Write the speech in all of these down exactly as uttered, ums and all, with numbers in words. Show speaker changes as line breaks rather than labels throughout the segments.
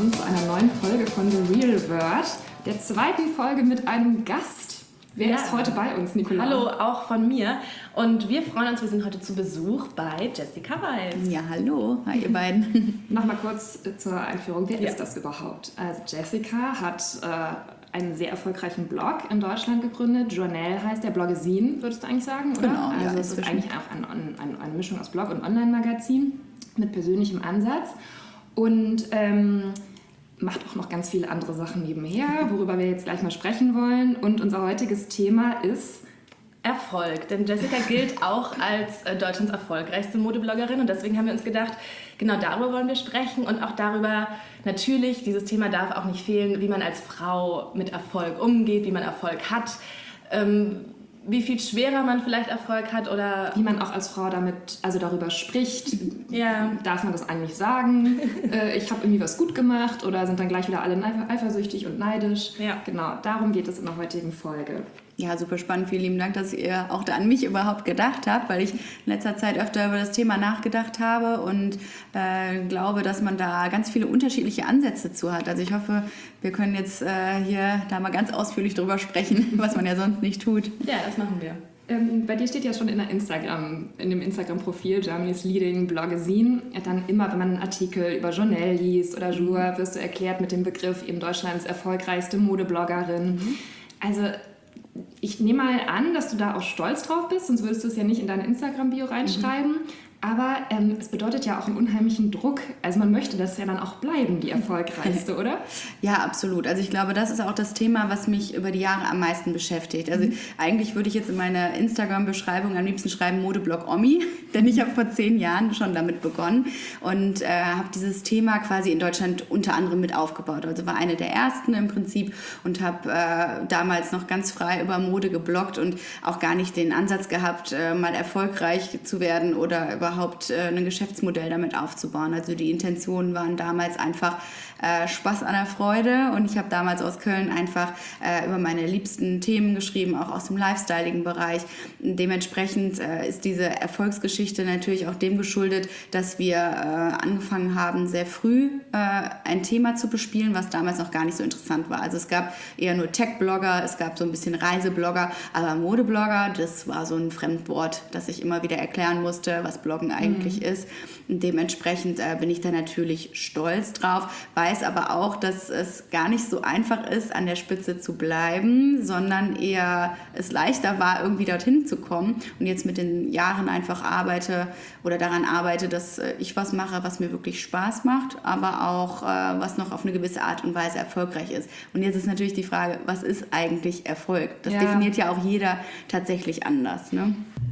willkommen zu einer neuen Folge von The Real Word, der zweiten Folge mit einem Gast. Wer
ja.
ist heute bei uns, Nicola?
Hallo, auch von mir. Und wir freuen uns, wir sind heute zu Besuch bei Jessica Weiß.
Ja, hallo, hi ihr beiden.
Nochmal kurz zur Einführung, wer
ja.
ist das überhaupt? Also Jessica hat äh, einen sehr erfolgreichen Blog in Deutschland gegründet. Journal heißt der, Bloggesin, würdest du eigentlich sagen, oder?
Genau,
also
ja,
es ist eigentlich auch ein, ein, eine Mischung aus Blog und Online-Magazin mit persönlichem Ansatz. Und ähm, macht auch noch ganz viele andere Sachen nebenher, worüber wir jetzt gleich mal sprechen wollen. Und unser heutiges Thema ist
Erfolg. Denn Jessica gilt auch als äh, Deutschlands erfolgreichste Modebloggerin. Und deswegen haben wir uns gedacht, genau darüber wollen wir sprechen. Und auch darüber, natürlich, dieses Thema darf auch nicht fehlen, wie man als Frau mit Erfolg umgeht, wie man Erfolg hat. Ähm, wie viel schwerer man vielleicht Erfolg hat oder
wie man auch als Frau damit, also darüber spricht.
Ja.
Darf man das eigentlich sagen? äh, ich habe irgendwie was gut gemacht oder sind dann gleich wieder alle eifersüchtig und neidisch?
Ja.
Genau, darum geht es in der heutigen Folge.
Ja, super spannend. Vielen lieben Dank, dass ihr auch da an mich überhaupt gedacht habt, weil ich in letzter Zeit öfter über das Thema nachgedacht habe und äh, glaube, dass man da ganz viele unterschiedliche Ansätze zu hat. Also ich hoffe, wir können jetzt äh, hier da mal ganz ausführlich drüber sprechen, was man ja sonst nicht tut.
Ja, das machen wir.
Ähm, bei dir steht ja schon in der Instagram, in dem Instagram-Profil Germany's Leading Bloggesin, dann immer, wenn man einen Artikel über Journal liest oder Jour, wirst du erklärt mit dem Begriff eben Deutschlands erfolgreichste Modebloggerin. Mhm. Also ich nehme mal an, dass du da auch stolz drauf bist, sonst würdest du es ja nicht in deine Instagram-Bio reinschreiben. Mhm. Aber ähm, es bedeutet ja auch einen unheimlichen Druck. Also man möchte das ja dann auch bleiben, die erfolgreichste, oder?
Ja, absolut. Also ich glaube, das ist auch das Thema, was mich über die Jahre am meisten beschäftigt. Also mhm. eigentlich würde ich jetzt in meiner Instagram-Beschreibung am liebsten schreiben Modeblog Omi, denn ich habe vor zehn Jahren schon damit begonnen und äh, habe dieses Thema quasi in Deutschland unter anderem mit aufgebaut. Also war eine der ersten im Prinzip und habe äh, damals noch ganz frei über Mode gebloggt und auch gar nicht den Ansatz gehabt, äh, mal erfolgreich zu werden oder über überhaupt äh, ein Geschäftsmodell damit aufzubauen. Also die Intentionen waren damals einfach äh, Spaß an der Freude und ich habe damals aus Köln einfach äh, über meine liebsten Themen geschrieben, auch aus dem Lifestyling-Bereich. Dementsprechend äh, ist diese Erfolgsgeschichte natürlich auch dem geschuldet, dass wir äh, angefangen haben, sehr früh äh, ein Thema zu bespielen, was damals noch gar nicht so interessant war. Also es gab eher nur Tech-Blogger, es gab so ein bisschen Reiseblogger, aber Modeblogger, das war so ein Fremdwort, das ich immer wieder erklären musste, was Bloggen eigentlich mhm. ist. Und dementsprechend äh, bin ich da natürlich stolz drauf, weiß aber auch, dass es gar nicht so einfach ist, an der Spitze zu bleiben, sondern eher es leichter war, irgendwie dorthin zu kommen und jetzt mit den Jahren einfach arbeite oder daran arbeite, dass äh, ich was mache, was mir wirklich Spaß macht, aber auch äh, was noch auf eine gewisse Art und Weise erfolgreich ist. Und jetzt ist natürlich die Frage, was ist eigentlich Erfolg? Das ja. definiert ja auch jeder tatsächlich anders, ne?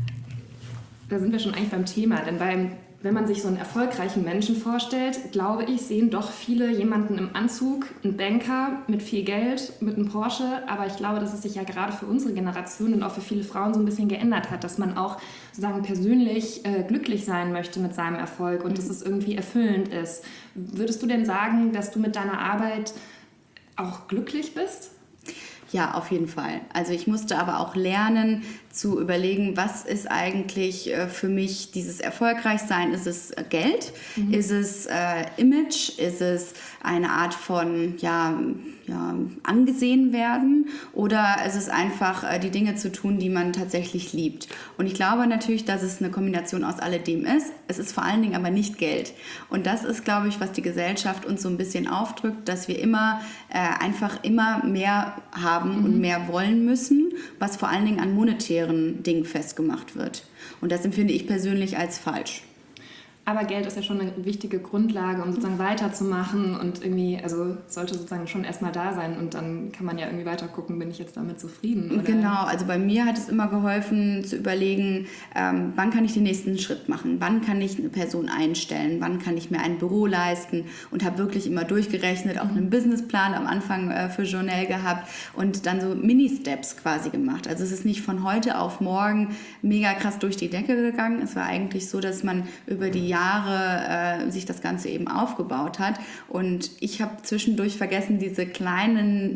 Da sind wir schon eigentlich beim Thema, denn beim, wenn man sich so einen erfolgreichen Menschen vorstellt, glaube ich, sehen doch viele jemanden im Anzug, einen Banker mit viel Geld, mit einem Porsche, aber ich glaube, dass es sich ja gerade für unsere Generation und auch für viele Frauen so ein bisschen geändert hat, dass man auch sozusagen persönlich äh, glücklich sein möchte mit seinem Erfolg und mhm. dass es irgendwie erfüllend ist. Würdest du denn sagen, dass du mit deiner Arbeit auch glücklich bist?
Ja, auf jeden Fall. Also ich musste aber auch lernen zu überlegen, was ist eigentlich äh, für mich dieses Erfolgreichsein? Ist es äh, Geld? Mhm. Ist es äh, Image? Ist es eine Art von ja, ja, angesehen werden? Oder ist es einfach äh, die Dinge zu tun, die man tatsächlich liebt? Und ich glaube natürlich, dass es eine Kombination aus alledem ist. Es ist vor allen Dingen aber nicht Geld. Und das ist, glaube ich, was die Gesellschaft uns so ein bisschen aufdrückt, dass wir immer äh, einfach immer mehr haben mhm. und mehr wollen müssen, was vor allen Dingen an monetären Dingen festgemacht wird. Und das empfinde ich persönlich als falsch.
Aber Geld ist ja schon eine wichtige Grundlage, um sozusagen weiterzumachen und irgendwie, also sollte sozusagen schon erstmal da sein und dann kann man ja irgendwie weiter gucken, bin ich jetzt damit zufrieden? Oder?
Genau, also bei mir hat es immer geholfen zu überlegen, ähm, wann kann ich den nächsten Schritt machen, wann kann ich eine Person einstellen, wann kann ich mir ein Büro leisten und habe wirklich immer durchgerechnet, auch einen Businessplan am Anfang äh, für Journal gehabt und dann so Mini-Steps quasi gemacht. Also es ist nicht von heute auf morgen mega krass durch die Decke gegangen, es war eigentlich so, dass man über die Jahre äh, sich das Ganze eben aufgebaut hat. Und ich habe zwischendurch vergessen, diese kleinen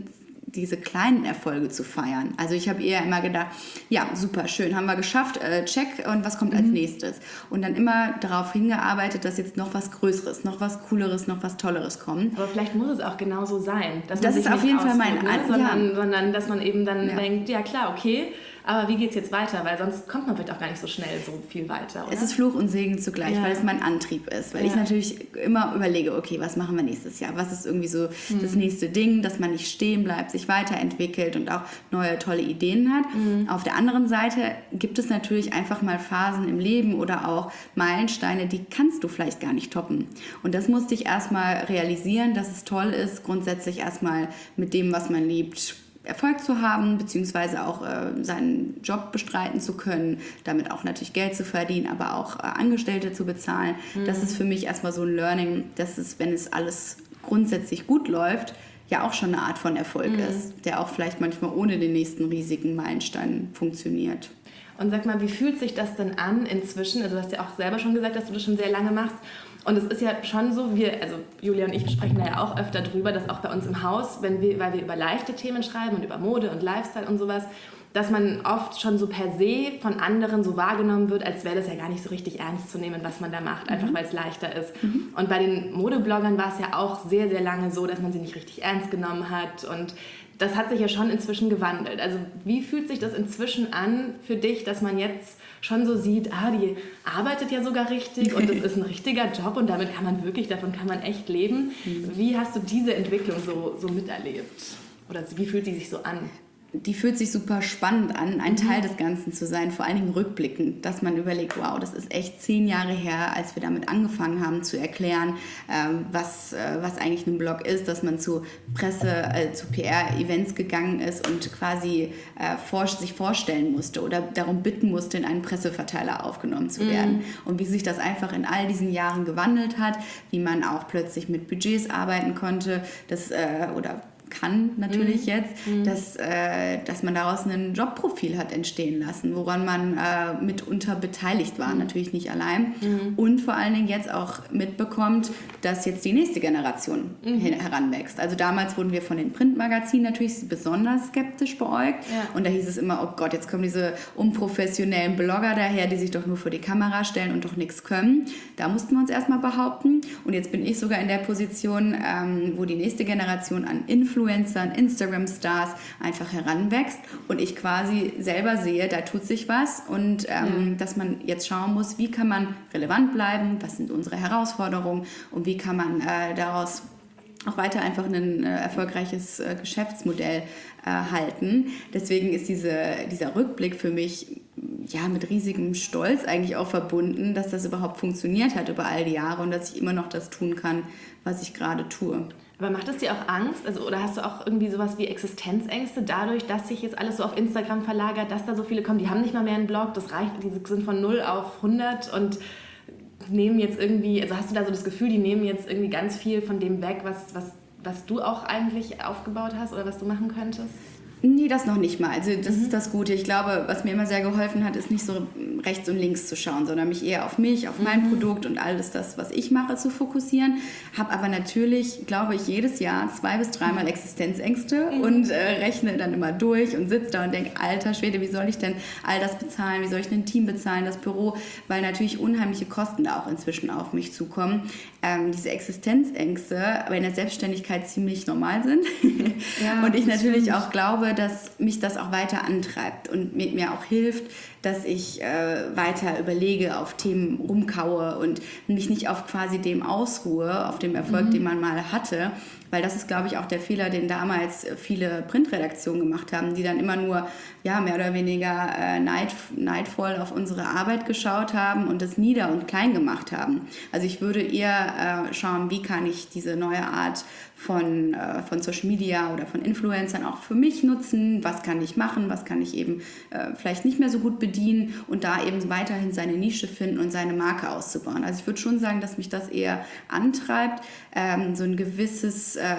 diese kleinen Erfolge zu feiern. Also ich habe eher immer gedacht, ja, super, schön, haben wir geschafft, äh, check, und was kommt als
Mhm.
nächstes? Und dann immer darauf hingearbeitet, dass jetzt noch was Größeres, noch was Cooleres, noch was Tolleres kommt.
Aber vielleicht muss es auch genau so sein. Dass
Das
man
ist
sich
auf
nicht
jeden Fall mein
ausruht, ne?
An-
sondern,
ja.
sondern dass man eben dann
Ja.
denkt, ja klar, okay, aber wie geht's jetzt weiter? Weil sonst kommt man vielleicht auch gar nicht so schnell so viel weiter, oder?
Es ist Fluch und Segen zugleich,
Ja.
weil es mein Antrieb ist. Weil
Ja.
ich natürlich immer überlege, okay, was machen wir nächstes Jahr? Was ist irgendwie so
Mhm.
das nächste Ding, dass man nicht stehen bleibt, sich weiterentwickelt und auch neue tolle Ideen hat.
Mhm.
Auf der anderen Seite gibt es natürlich einfach mal Phasen im Leben oder auch Meilensteine, die kannst du vielleicht gar nicht toppen. Und das musste ich erstmal realisieren, dass es toll ist, grundsätzlich erstmal mit dem, was man liebt, Erfolg zu haben, beziehungsweise auch äh, seinen Job bestreiten zu können, damit auch natürlich Geld zu verdienen, aber auch äh, Angestellte zu bezahlen. Mhm. Das ist für mich erstmal so ein Learning, dass es, wenn es alles grundsätzlich gut läuft, ja auch schon eine Art von Erfolg mhm. ist, der auch vielleicht manchmal ohne den nächsten riesigen Meilenstein funktioniert.
Und sag mal, wie fühlt sich das denn an inzwischen? Also du hast ja auch selber schon gesagt, dass du das schon sehr lange machst. Und es ist ja schon so, wir, also Julia und ich sprechen da ja auch öfter drüber, dass auch bei uns im Haus, wenn wir, weil wir über leichte Themen schreiben und über Mode und Lifestyle und sowas, dass man oft schon so per se von anderen so wahrgenommen wird, als wäre das ja gar nicht so richtig ernst zu nehmen, was man da macht, einfach mhm. weil es leichter ist. Mhm. Und bei den Modebloggern war es ja auch sehr, sehr lange so, dass man sie nicht richtig ernst genommen hat, und das hat sich ja schon inzwischen gewandelt. Also wie fühlt sich das inzwischen an für dich, dass man jetzt schon so sieht, ah, die arbeitet ja sogar richtig und das ist ein richtiger Job und damit kann man wirklich, davon kann man echt leben. Mhm. Wie hast du diese Entwicklung so, so miterlebt? Oder wie fühlt sie sich so an?
Die fühlt sich super spannend an, ein
mhm.
Teil des Ganzen zu sein, vor allen Dingen rückblickend, dass man überlegt, wow, das ist echt zehn Jahre her, als wir damit angefangen haben zu erklären, ähm, was, äh, was eigentlich ein Blog ist, dass man zu Presse, äh, zu P R-Events gegangen ist und quasi äh, vor, sich vorstellen musste oder darum bitten musste, in einen Presseverteiler aufgenommen zu werden. Mhm. Und wie sich das einfach in all diesen Jahren gewandelt hat, wie man auch plötzlich mit Budgets arbeiten konnte, das, äh, oder kann natürlich mhm. jetzt, mhm. Dass, äh, dass man daraus ein Jobprofil hat entstehen lassen, woran man äh, mitunter beteiligt war, mhm. natürlich nicht allein. Mhm. Und vor allen Dingen jetzt auch mitbekommt, dass jetzt die nächste Generation mhm. heranwächst. Also damals wurden wir von den Printmagazinen natürlich besonders skeptisch beäugt. Ja. Und da hieß es immer, oh Gott, jetzt kommen diese unprofessionellen Blogger daher, die sich doch nur vor die Kamera stellen und doch nichts können. Da mussten wir uns erstmal behaupten. Und jetzt bin ich sogar in der Position, ähm, wo die nächste Generation an Influencern, Influencern, Instagram-Stars einfach heranwächst und ich quasi selber sehe, da tut sich was und ähm, ja. dass man jetzt schauen muss, wie kann man relevant bleiben, was sind unsere Herausforderungen und wie kann man äh, daraus auch weiter einfach ein äh, erfolgreiches äh, Geschäftsmodell äh, halten. Deswegen ist diese, dieser Rückblick für mich ja mit riesigem Stolz eigentlich auch verbunden, dass das überhaupt funktioniert hat über all die Jahre und dass ich immer noch das tun kann, was ich gerade tue.
Aber macht es dir auch Angst? Also, oder hast du auch irgendwie sowas wie Existenzängste dadurch, dass sich jetzt alles so auf Instagram verlagert, dass da so viele kommen, die haben nicht mal mehr einen Blog, das reicht, die sind von null auf hundert und nehmen jetzt irgendwie, also hast du da so das Gefühl, die nehmen jetzt irgendwie ganz viel von dem weg, was, was, was du auch eigentlich aufgebaut hast oder was du machen könntest?
Nee, das noch nicht mal. Also das
mhm.
ist das Gute. Ich glaube, was mir immer sehr geholfen hat, ist nicht so rechts und links zu schauen, sondern mich eher auf mich, auf mein mhm. Produkt und alles das, was ich mache, zu fokussieren. Habe aber natürlich, glaube ich, jedes Jahr zwei bis dreimal Existenzängste mhm. und äh, rechne dann immer durch und sitze da und denke, alter Schwede, wie soll ich denn all das bezahlen? Wie soll ich ein Team bezahlen, das Büro? Weil natürlich unheimliche Kosten da auch inzwischen auf mich zukommen. Ähm, diese Existenzängste aber in der Selbstständigkeit ziemlich normal sind. Ja, und ich natürlich stimmt. auch glaube, dass mich das auch weiter antreibt und mir, mir auch hilft, dass ich äh, weiter überlege, auf Themen rumkaue und mich nicht auf quasi dem ausruhe, auf dem Erfolg, mhm. den man mal hatte. Weil das ist, glaube ich, auch der Fehler, den damals viele Printredaktionen gemacht haben, die dann immer nur ja, mehr oder weniger äh, neid, neidvoll auf unsere Arbeit geschaut haben und das nieder und klein gemacht haben. Also ich würde eher äh, schauen, wie kann ich diese neue Art von, äh, von Social Media oder von Influencern auch für mich nutzen, was kann ich machen, was kann ich eben äh, vielleicht nicht mehr so gut bedienen und da eben weiterhin seine Nische finden und seine Marke auszubauen. Also ich würde schon sagen, dass mich das eher antreibt, ähm, so ein gewisses, äh,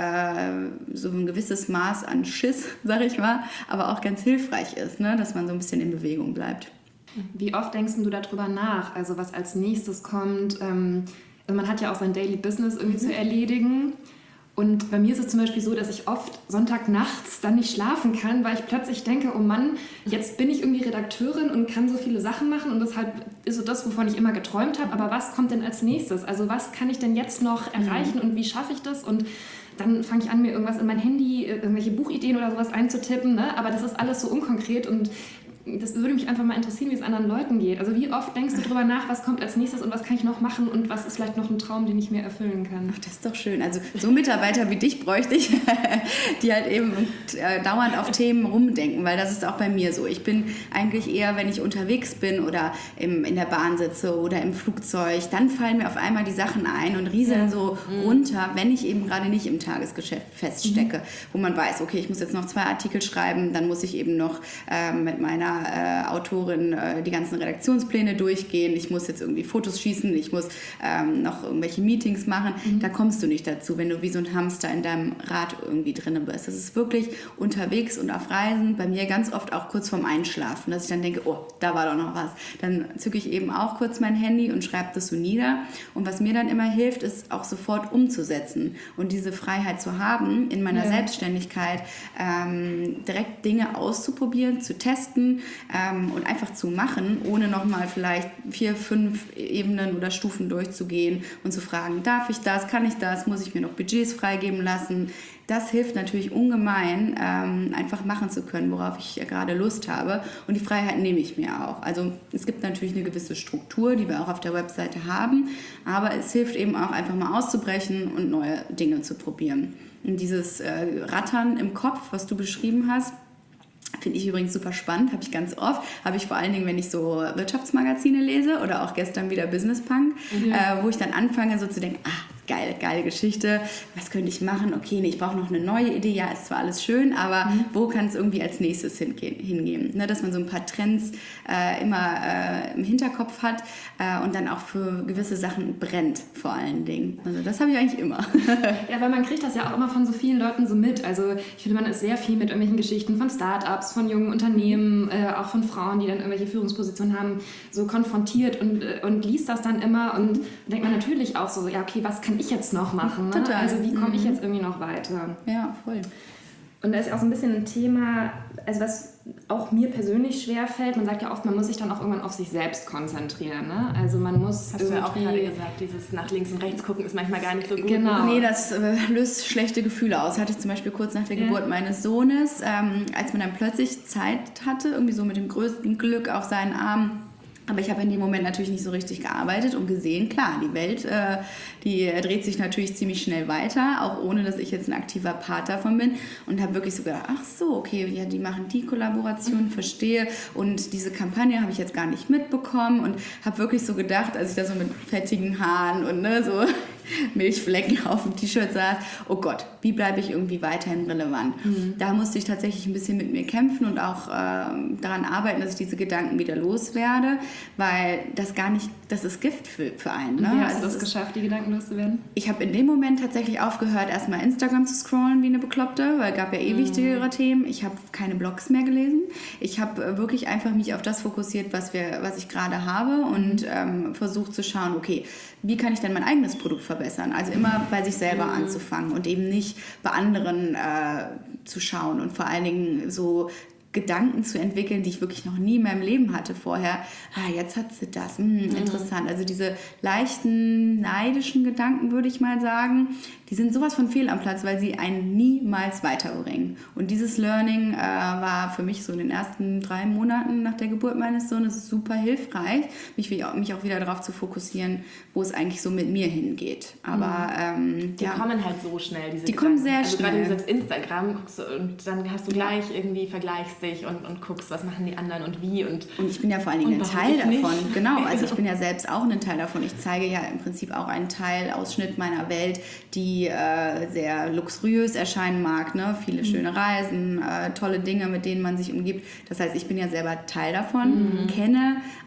so ein gewisses Maß an Schiss, sag ich mal, aber auch ganz hilfreich ist, ne? Dass man so ein bisschen in Bewegung bleibt.
Wie oft denkst du darüber nach, also was als nächstes kommt? Ähm, also man hat ja auch sein Daily Business irgendwie mhm. zu erledigen. Und bei mir ist es zum Beispiel so, dass ich oft Sonntagnachts dann nicht schlafen kann, weil ich plötzlich denke, oh Mann, jetzt bin ich irgendwie Redakteurin und kann so viele Sachen machen und deshalb ist so das, wovon ich immer geträumt habe. Aber was kommt denn als nächstes? Also was kann ich denn jetzt noch erreichen und wie schaffe ich das? Und dann fange ich an, mir irgendwas in mein Handy, irgendwelche Buchideen oder sowas einzutippen, ne? Aber das ist alles so unkonkret und das würde mich einfach mal interessieren, wie es anderen Leuten geht. Also wie oft denkst du darüber nach, was kommt als nächstes und was kann ich noch machen und was ist vielleicht noch ein Traum, den ich mir erfüllen kann?
Ach, das ist doch schön. Also so Mitarbeiter wie dich bräuchte ich, die halt eben äh, dauernd auf Themen rumdenken, weil das ist auch bei mir so. Ich bin eigentlich eher, wenn ich unterwegs bin oder im, in der Bahn sitze oder im Flugzeug, dann fallen mir auf einmal die Sachen ein und rieseln ja. so mhm. runter, wenn ich eben gerade nicht im Tagesgeschäft feststecke, mhm. wo man weiß, okay, ich muss jetzt noch zwei Artikel schreiben, dann muss ich eben noch äh, mit meiner Äh, Autorin äh, die ganzen Redaktionspläne durchgehen, ich muss jetzt irgendwie Fotos schießen, ich muss ähm, noch irgendwelche Meetings machen, mhm. da kommst du nicht dazu, wenn du wie so ein Hamster in deinem Rad irgendwie drin bist. Das ist wirklich unterwegs und auf Reisen, bei mir ganz oft auch kurz vorm Einschlafen, dass ich dann denke, oh, da war doch noch was. Dann zücke ich eben auch kurz mein Handy und schreibe das so nieder und was mir dann immer hilft, ist auch sofort umzusetzen und diese Freiheit zu haben, in meiner ja. Selbstständigkeit ähm, direkt Dinge auszuprobieren, zu testen, Ähm, und einfach zu machen, ohne nochmal vielleicht vier, fünf Ebenen oder Stufen durchzugehen und zu fragen, darf ich das, kann ich das, muss ich mir noch Budgets freigeben lassen. Das hilft natürlich ungemein, ähm, einfach machen zu können, worauf ich ja gerade Lust habe. Und die Freiheit nehme ich mir auch. Also es gibt natürlich eine gewisse Struktur, die wir auch auf der Webseite haben, aber es hilft eben auch einfach mal auszubrechen und neue Dinge zu probieren. Und dieses äh, Rattern im Kopf, was du beschrieben hast, finde ich übrigens super spannend, habe ich ganz oft. Habe ich vor allen Dingen, wenn ich so Wirtschaftsmagazine lese oder auch gestern wieder Business Punk, mhm. äh, wo ich dann anfange so zu denken, ah, geile, geile Geschichte, was könnte ich machen? Okay, nee, ich brauche noch eine neue Idee, ja, ist zwar alles schön, aber mhm. wo kann es irgendwie als nächstes hingehen? hingehen? Ne, dass man so ein paar Trends äh, immer äh, im Hinterkopf hat äh, und dann auch für gewisse Sachen brennt, vor allen Dingen. Also das habe ich eigentlich immer.
Ja, weil man kriegt das ja auch immer von so vielen Leuten so mit. Also ich finde, man ist sehr viel mit irgendwelchen Geschichten von Start-ups, von jungen Unternehmen, äh, auch von Frauen, die dann irgendwelche Führungspositionen haben, so konfrontiert und, äh, und liest das dann immer und denkt man natürlich auch so, ja, okay, was kann ich jetzt noch machen? Ne?
Total.
Also wie komme mhm. ich jetzt irgendwie noch weiter?
Ja, voll.
Und da ist auch so ein bisschen ein Thema, also was auch mir persönlich schwer fällt, man sagt ja oft, man muss sich dann auch irgendwann auf sich selbst konzentrieren. Ne? Also man muss
Hast du ja auch gerade gesagt, dieses nach links und rechts gucken ist manchmal gar nicht so gut.
Genau.
Nee, das äh, löst schlechte Gefühle aus. Hatte ich zum Beispiel kurz nach der ja. Geburt meines Sohnes, ähm, als man dann plötzlich Zeit hatte, irgendwie so mit dem größten Glück auf seinen Arm. Aber ich habe in dem Moment natürlich nicht so richtig gearbeitet und gesehen, klar, die Welt, äh, die dreht sich natürlich ziemlich schnell weiter, auch ohne, dass ich jetzt ein aktiver Part davon bin. Und habe wirklich so gedacht, ach so, okay, ja, die machen die Kollaboration, verstehe. Und diese Kampagne habe ich jetzt gar nicht mitbekommen und habe wirklich so gedacht, als ich da so mit fettigen Haaren und ne, so Milchflecken auf dem T-Shirt saß, oh Gott, wie bleibe ich irgendwie weiterhin relevant? Mhm. Da musste ich tatsächlich ein bisschen mit mir kämpfen und auch äh, daran arbeiten, dass ich diese Gedanken wieder loswerde, weil das gar nicht, das ist Gift für, für einen. Ne?
Wie hast
also
du das geschafft, die Gedanken loszuwerden?
Ich habe in dem Moment tatsächlich aufgehört, erstmal Instagram zu scrollen wie eine Bekloppte, weil es gab ja eh wichtigere mhm. Themen. Ich habe keine Blogs mehr gelesen. Ich habe wirklich einfach mich auf das fokussiert, was, wir, was ich gerade habe und ähm, versucht zu schauen, okay, wie kann ich denn mein eigenes Produkt verbessern? Also immer bei sich selber mhm. anzufangen und eben nicht bei anderen äh, zu schauen und vor allen Dingen so Gedanken zu entwickeln, die ich wirklich noch nie in meinem Leben hatte vorher. Ah, jetzt hat sie das. Hm, mhm. Interessant. Also diese leichten, neidischen Gedanken, würde ich mal sagen, die sind sowas von fehl am Platz, weil sie einen niemals weiterbringen. Und dieses Learning äh, war für mich so in den ersten drei Monaten nach der Geburt meines Sohnes super hilfreich, mich, mich auch wieder darauf zu fokussieren, wo es eigentlich so mit mir hingeht. Aber ähm,
die
ja,
kommen halt so schnell, diese
Die
Gedanken.
kommen sehr
also
schnell.
Gerade wenn du selbst Instagram guckst und dann hast du gleich irgendwie, vergleichst dich und, und guckst, was machen die anderen und wie. Und,
und ich bin ja vor allen Dingen ein Teil davon. Nicht. Genau, also ich bin ja selbst auch ein Teil davon. Ich zeige ja im Prinzip auch einen Teil, Ausschnitt meiner Welt, die äh, sehr luxuriös erscheinen mag. Ne? Viele mhm. schöne Reisen, äh, tolle Dinge, mit denen man sich umgibt. Das heißt, ich bin ja selber Teil davon, mhm. kenne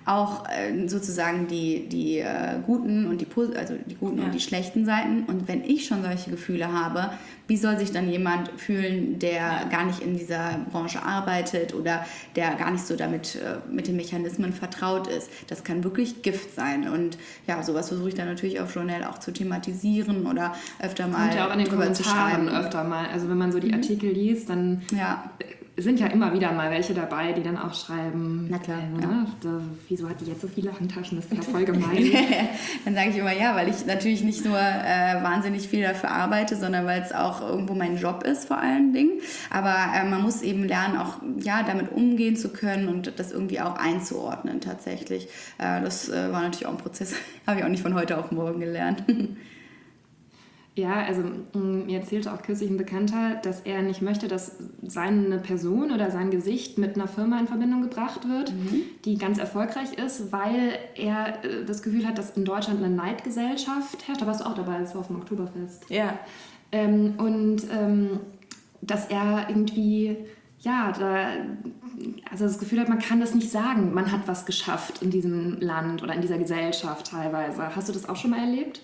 auch äh, sozusagen die, die äh, guten und die also die guten ja. und die schlechten Seiten. Und wenn ich schon solche Gefühle habe, wie soll sich dann jemand fühlen, der ja. gar nicht in dieser Branche arbeitet oder der gar nicht so damit äh, mit den Mechanismen vertraut ist? Das kann wirklich Gift sein. Und ja, sowas versuche ich dann natürlich auf Journal auch zu thematisieren oder öfter mal
kommt ja auch in den
drüber zu
Kommentaren
schreiben.
öfter mal. Also wenn man so die mhm. Artikel liest, dann
ja.
sind ja immer wieder mal welche dabei, die dann auch schreiben,
na klar,
äh,
ja.
ne? da, wieso hat die jetzt so viele Handtaschen, das ist ja voll gemein.
Dann sage ich immer ja, weil ich natürlich nicht nur äh, wahnsinnig viel dafür arbeite, sondern weil es auch irgendwo mein Job ist vor allen Dingen. Aber äh, man muss eben lernen, auch ja, damit umgehen zu können und das irgendwie auch einzuordnen tatsächlich. Äh, das äh, war natürlich auch ein Prozess, habe ich auch nicht von heute auf morgen gelernt.
Ja, also mir erzählte auch kürzlich ein Bekannter, dass er nicht möchte, dass seine Person oder sein Gesicht mit einer Firma in Verbindung gebracht wird, mhm. die ganz erfolgreich ist, weil er das Gefühl hat, dass in Deutschland eine Neidgesellschaft herrscht. Da warst du auch dabei, das war auf dem Oktoberfest.
Ja.
Ähm, und ähm, dass er irgendwie, ja, da, also das Gefühl hat, man kann das nicht sagen, man hat was geschafft in diesem Land oder in dieser Gesellschaft teilweise. Hast du das auch schon mal erlebt?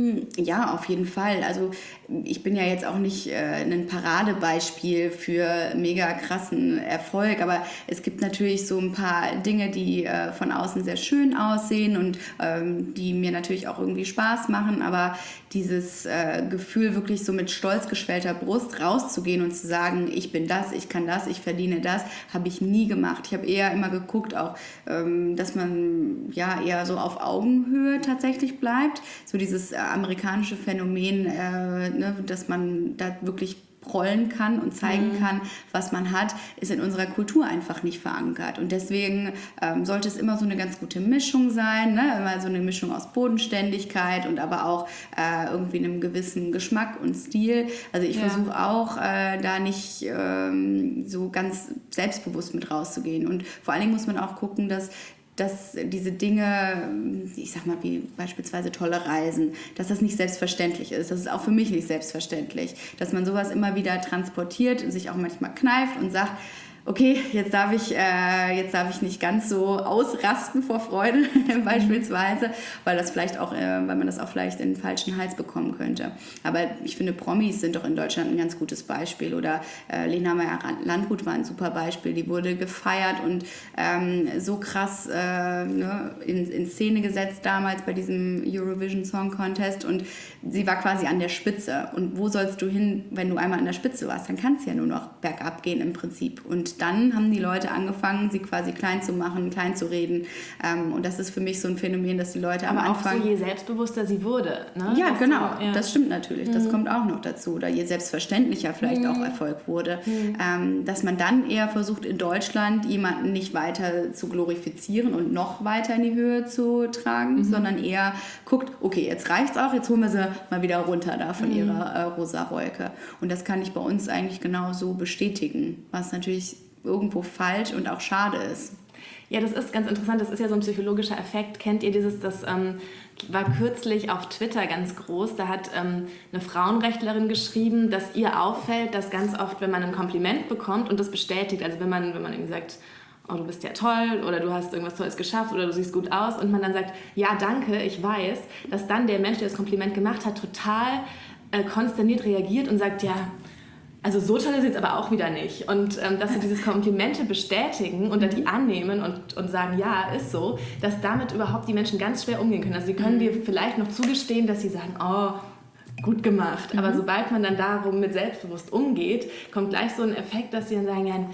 Ja, auf jeden Fall. Also ich bin ja jetzt auch nicht äh, ein Paradebeispiel für mega krassen Erfolg, aber es gibt natürlich so ein paar Dinge, die äh, von außen sehr schön aussehen und ähm, die mir natürlich auch irgendwie Spaß machen, aber dieses äh, Gefühl, wirklich so mit stolz geschwellter Brust rauszugehen und zu sagen, ich bin das, ich kann das, ich verdiene das, habe ich nie gemacht. Ich habe eher immer geguckt, auch, ähm, dass man ja eher so auf Augenhöhe tatsächlich bleibt. So dieses äh, amerikanische Phänomen, äh, ne, dass man da wirklich rollen kann und zeigen mhm. kann, was man hat, ist in unserer Kultur einfach nicht verankert. Und deswegen ähm, sollte es immer so eine ganz gute Mischung sein, ne? Immer so eine Mischung aus Bodenständigkeit und aber auch äh, irgendwie einem gewissen Geschmack und Stil. Also ich ja. versuche auch, äh, da nicht ähm, so ganz selbstbewusst mit rauszugehen. Und vor allen Dingen muss man auch gucken, dass dass diese Dinge, ich sag mal, wie beispielsweise tolle Reisen, dass das nicht selbstverständlich ist. Das ist auch für mich nicht selbstverständlich. Dass man sowas immer wieder transportiert und sich auch manchmal kneift und sagt, okay, jetzt darf ich, äh, jetzt darf ich nicht ganz so ausrasten vor Freude beispielsweise, weil das vielleicht auch, äh, weil man das auch vielleicht in den falschen Hals bekommen könnte. Aber ich finde, Promis sind doch in Deutschland ein ganz gutes Beispiel. Oder äh, Lena Meyer-Landrut war ein super Beispiel. Die wurde gefeiert und ähm, so krass äh, ne, in, in Szene gesetzt damals bei diesem Eurovision Song Contest und sie war quasi an der Spitze. Und wo sollst du hin, wenn du einmal an der Spitze warst? Dann kann es ja nur noch bergab gehen im Prinzip. Und dann haben die Leute angefangen, sie quasi klein zu machen, klein zu reden. Ähm, und das ist für mich so ein Phänomen, dass die Leute am
Aber
Anfang...
Aber auch so, je selbstbewusster sie wurde. Ne?
Ja,
das
genau.
So, ja.
Das stimmt natürlich. Das mhm. kommt auch noch dazu. Oder je selbstverständlicher vielleicht mhm. auch Erfolg wurde. Mhm. Ähm, dass man dann eher versucht, in Deutschland jemanden nicht weiter zu glorifizieren und noch weiter in die Höhe zu tragen, mhm. sondern eher guckt, okay, jetzt reicht's auch, jetzt holen wir sie mal wieder runter da von mhm. ihrer äh, rosa Wolke. Und das kann ich bei uns eigentlich genau so bestätigen, was natürlich irgendwo falsch und auch schade ist.
Ja, das ist ganz interessant. Das ist ja so ein psychologischer Effekt. Kennt ihr dieses, das ähm, war kürzlich auf Twitter ganz groß. Da hat ähm, eine Frauenrechtlerin geschrieben, dass ihr auffällt, dass ganz oft, wenn man ein Kompliment bekommt und das bestätigt, also wenn man, wenn man irgendwie sagt, oh, du bist ja toll oder du hast irgendwas Tolles geschafft oder du siehst gut aus und man dann sagt, ja, danke, ich weiß, dass dann der Mensch, der das Kompliment gemacht hat, total äh, konsterniert reagiert und sagt, ja, also so toll ist jetzt aber auch wieder nicht. Und ähm, dass sie dieses Komplimente bestätigen und dann die annehmen und, und sagen, ja, ist so, dass damit überhaupt die Menschen ganz schwer umgehen können. Also sie können dir vielleicht noch zugestehen, dass sie sagen, oh, gut gemacht. Mhm. Aber sobald man dann darum mit selbstbewusst umgeht, kommt gleich so ein Effekt, dass sie dann sagen, ja,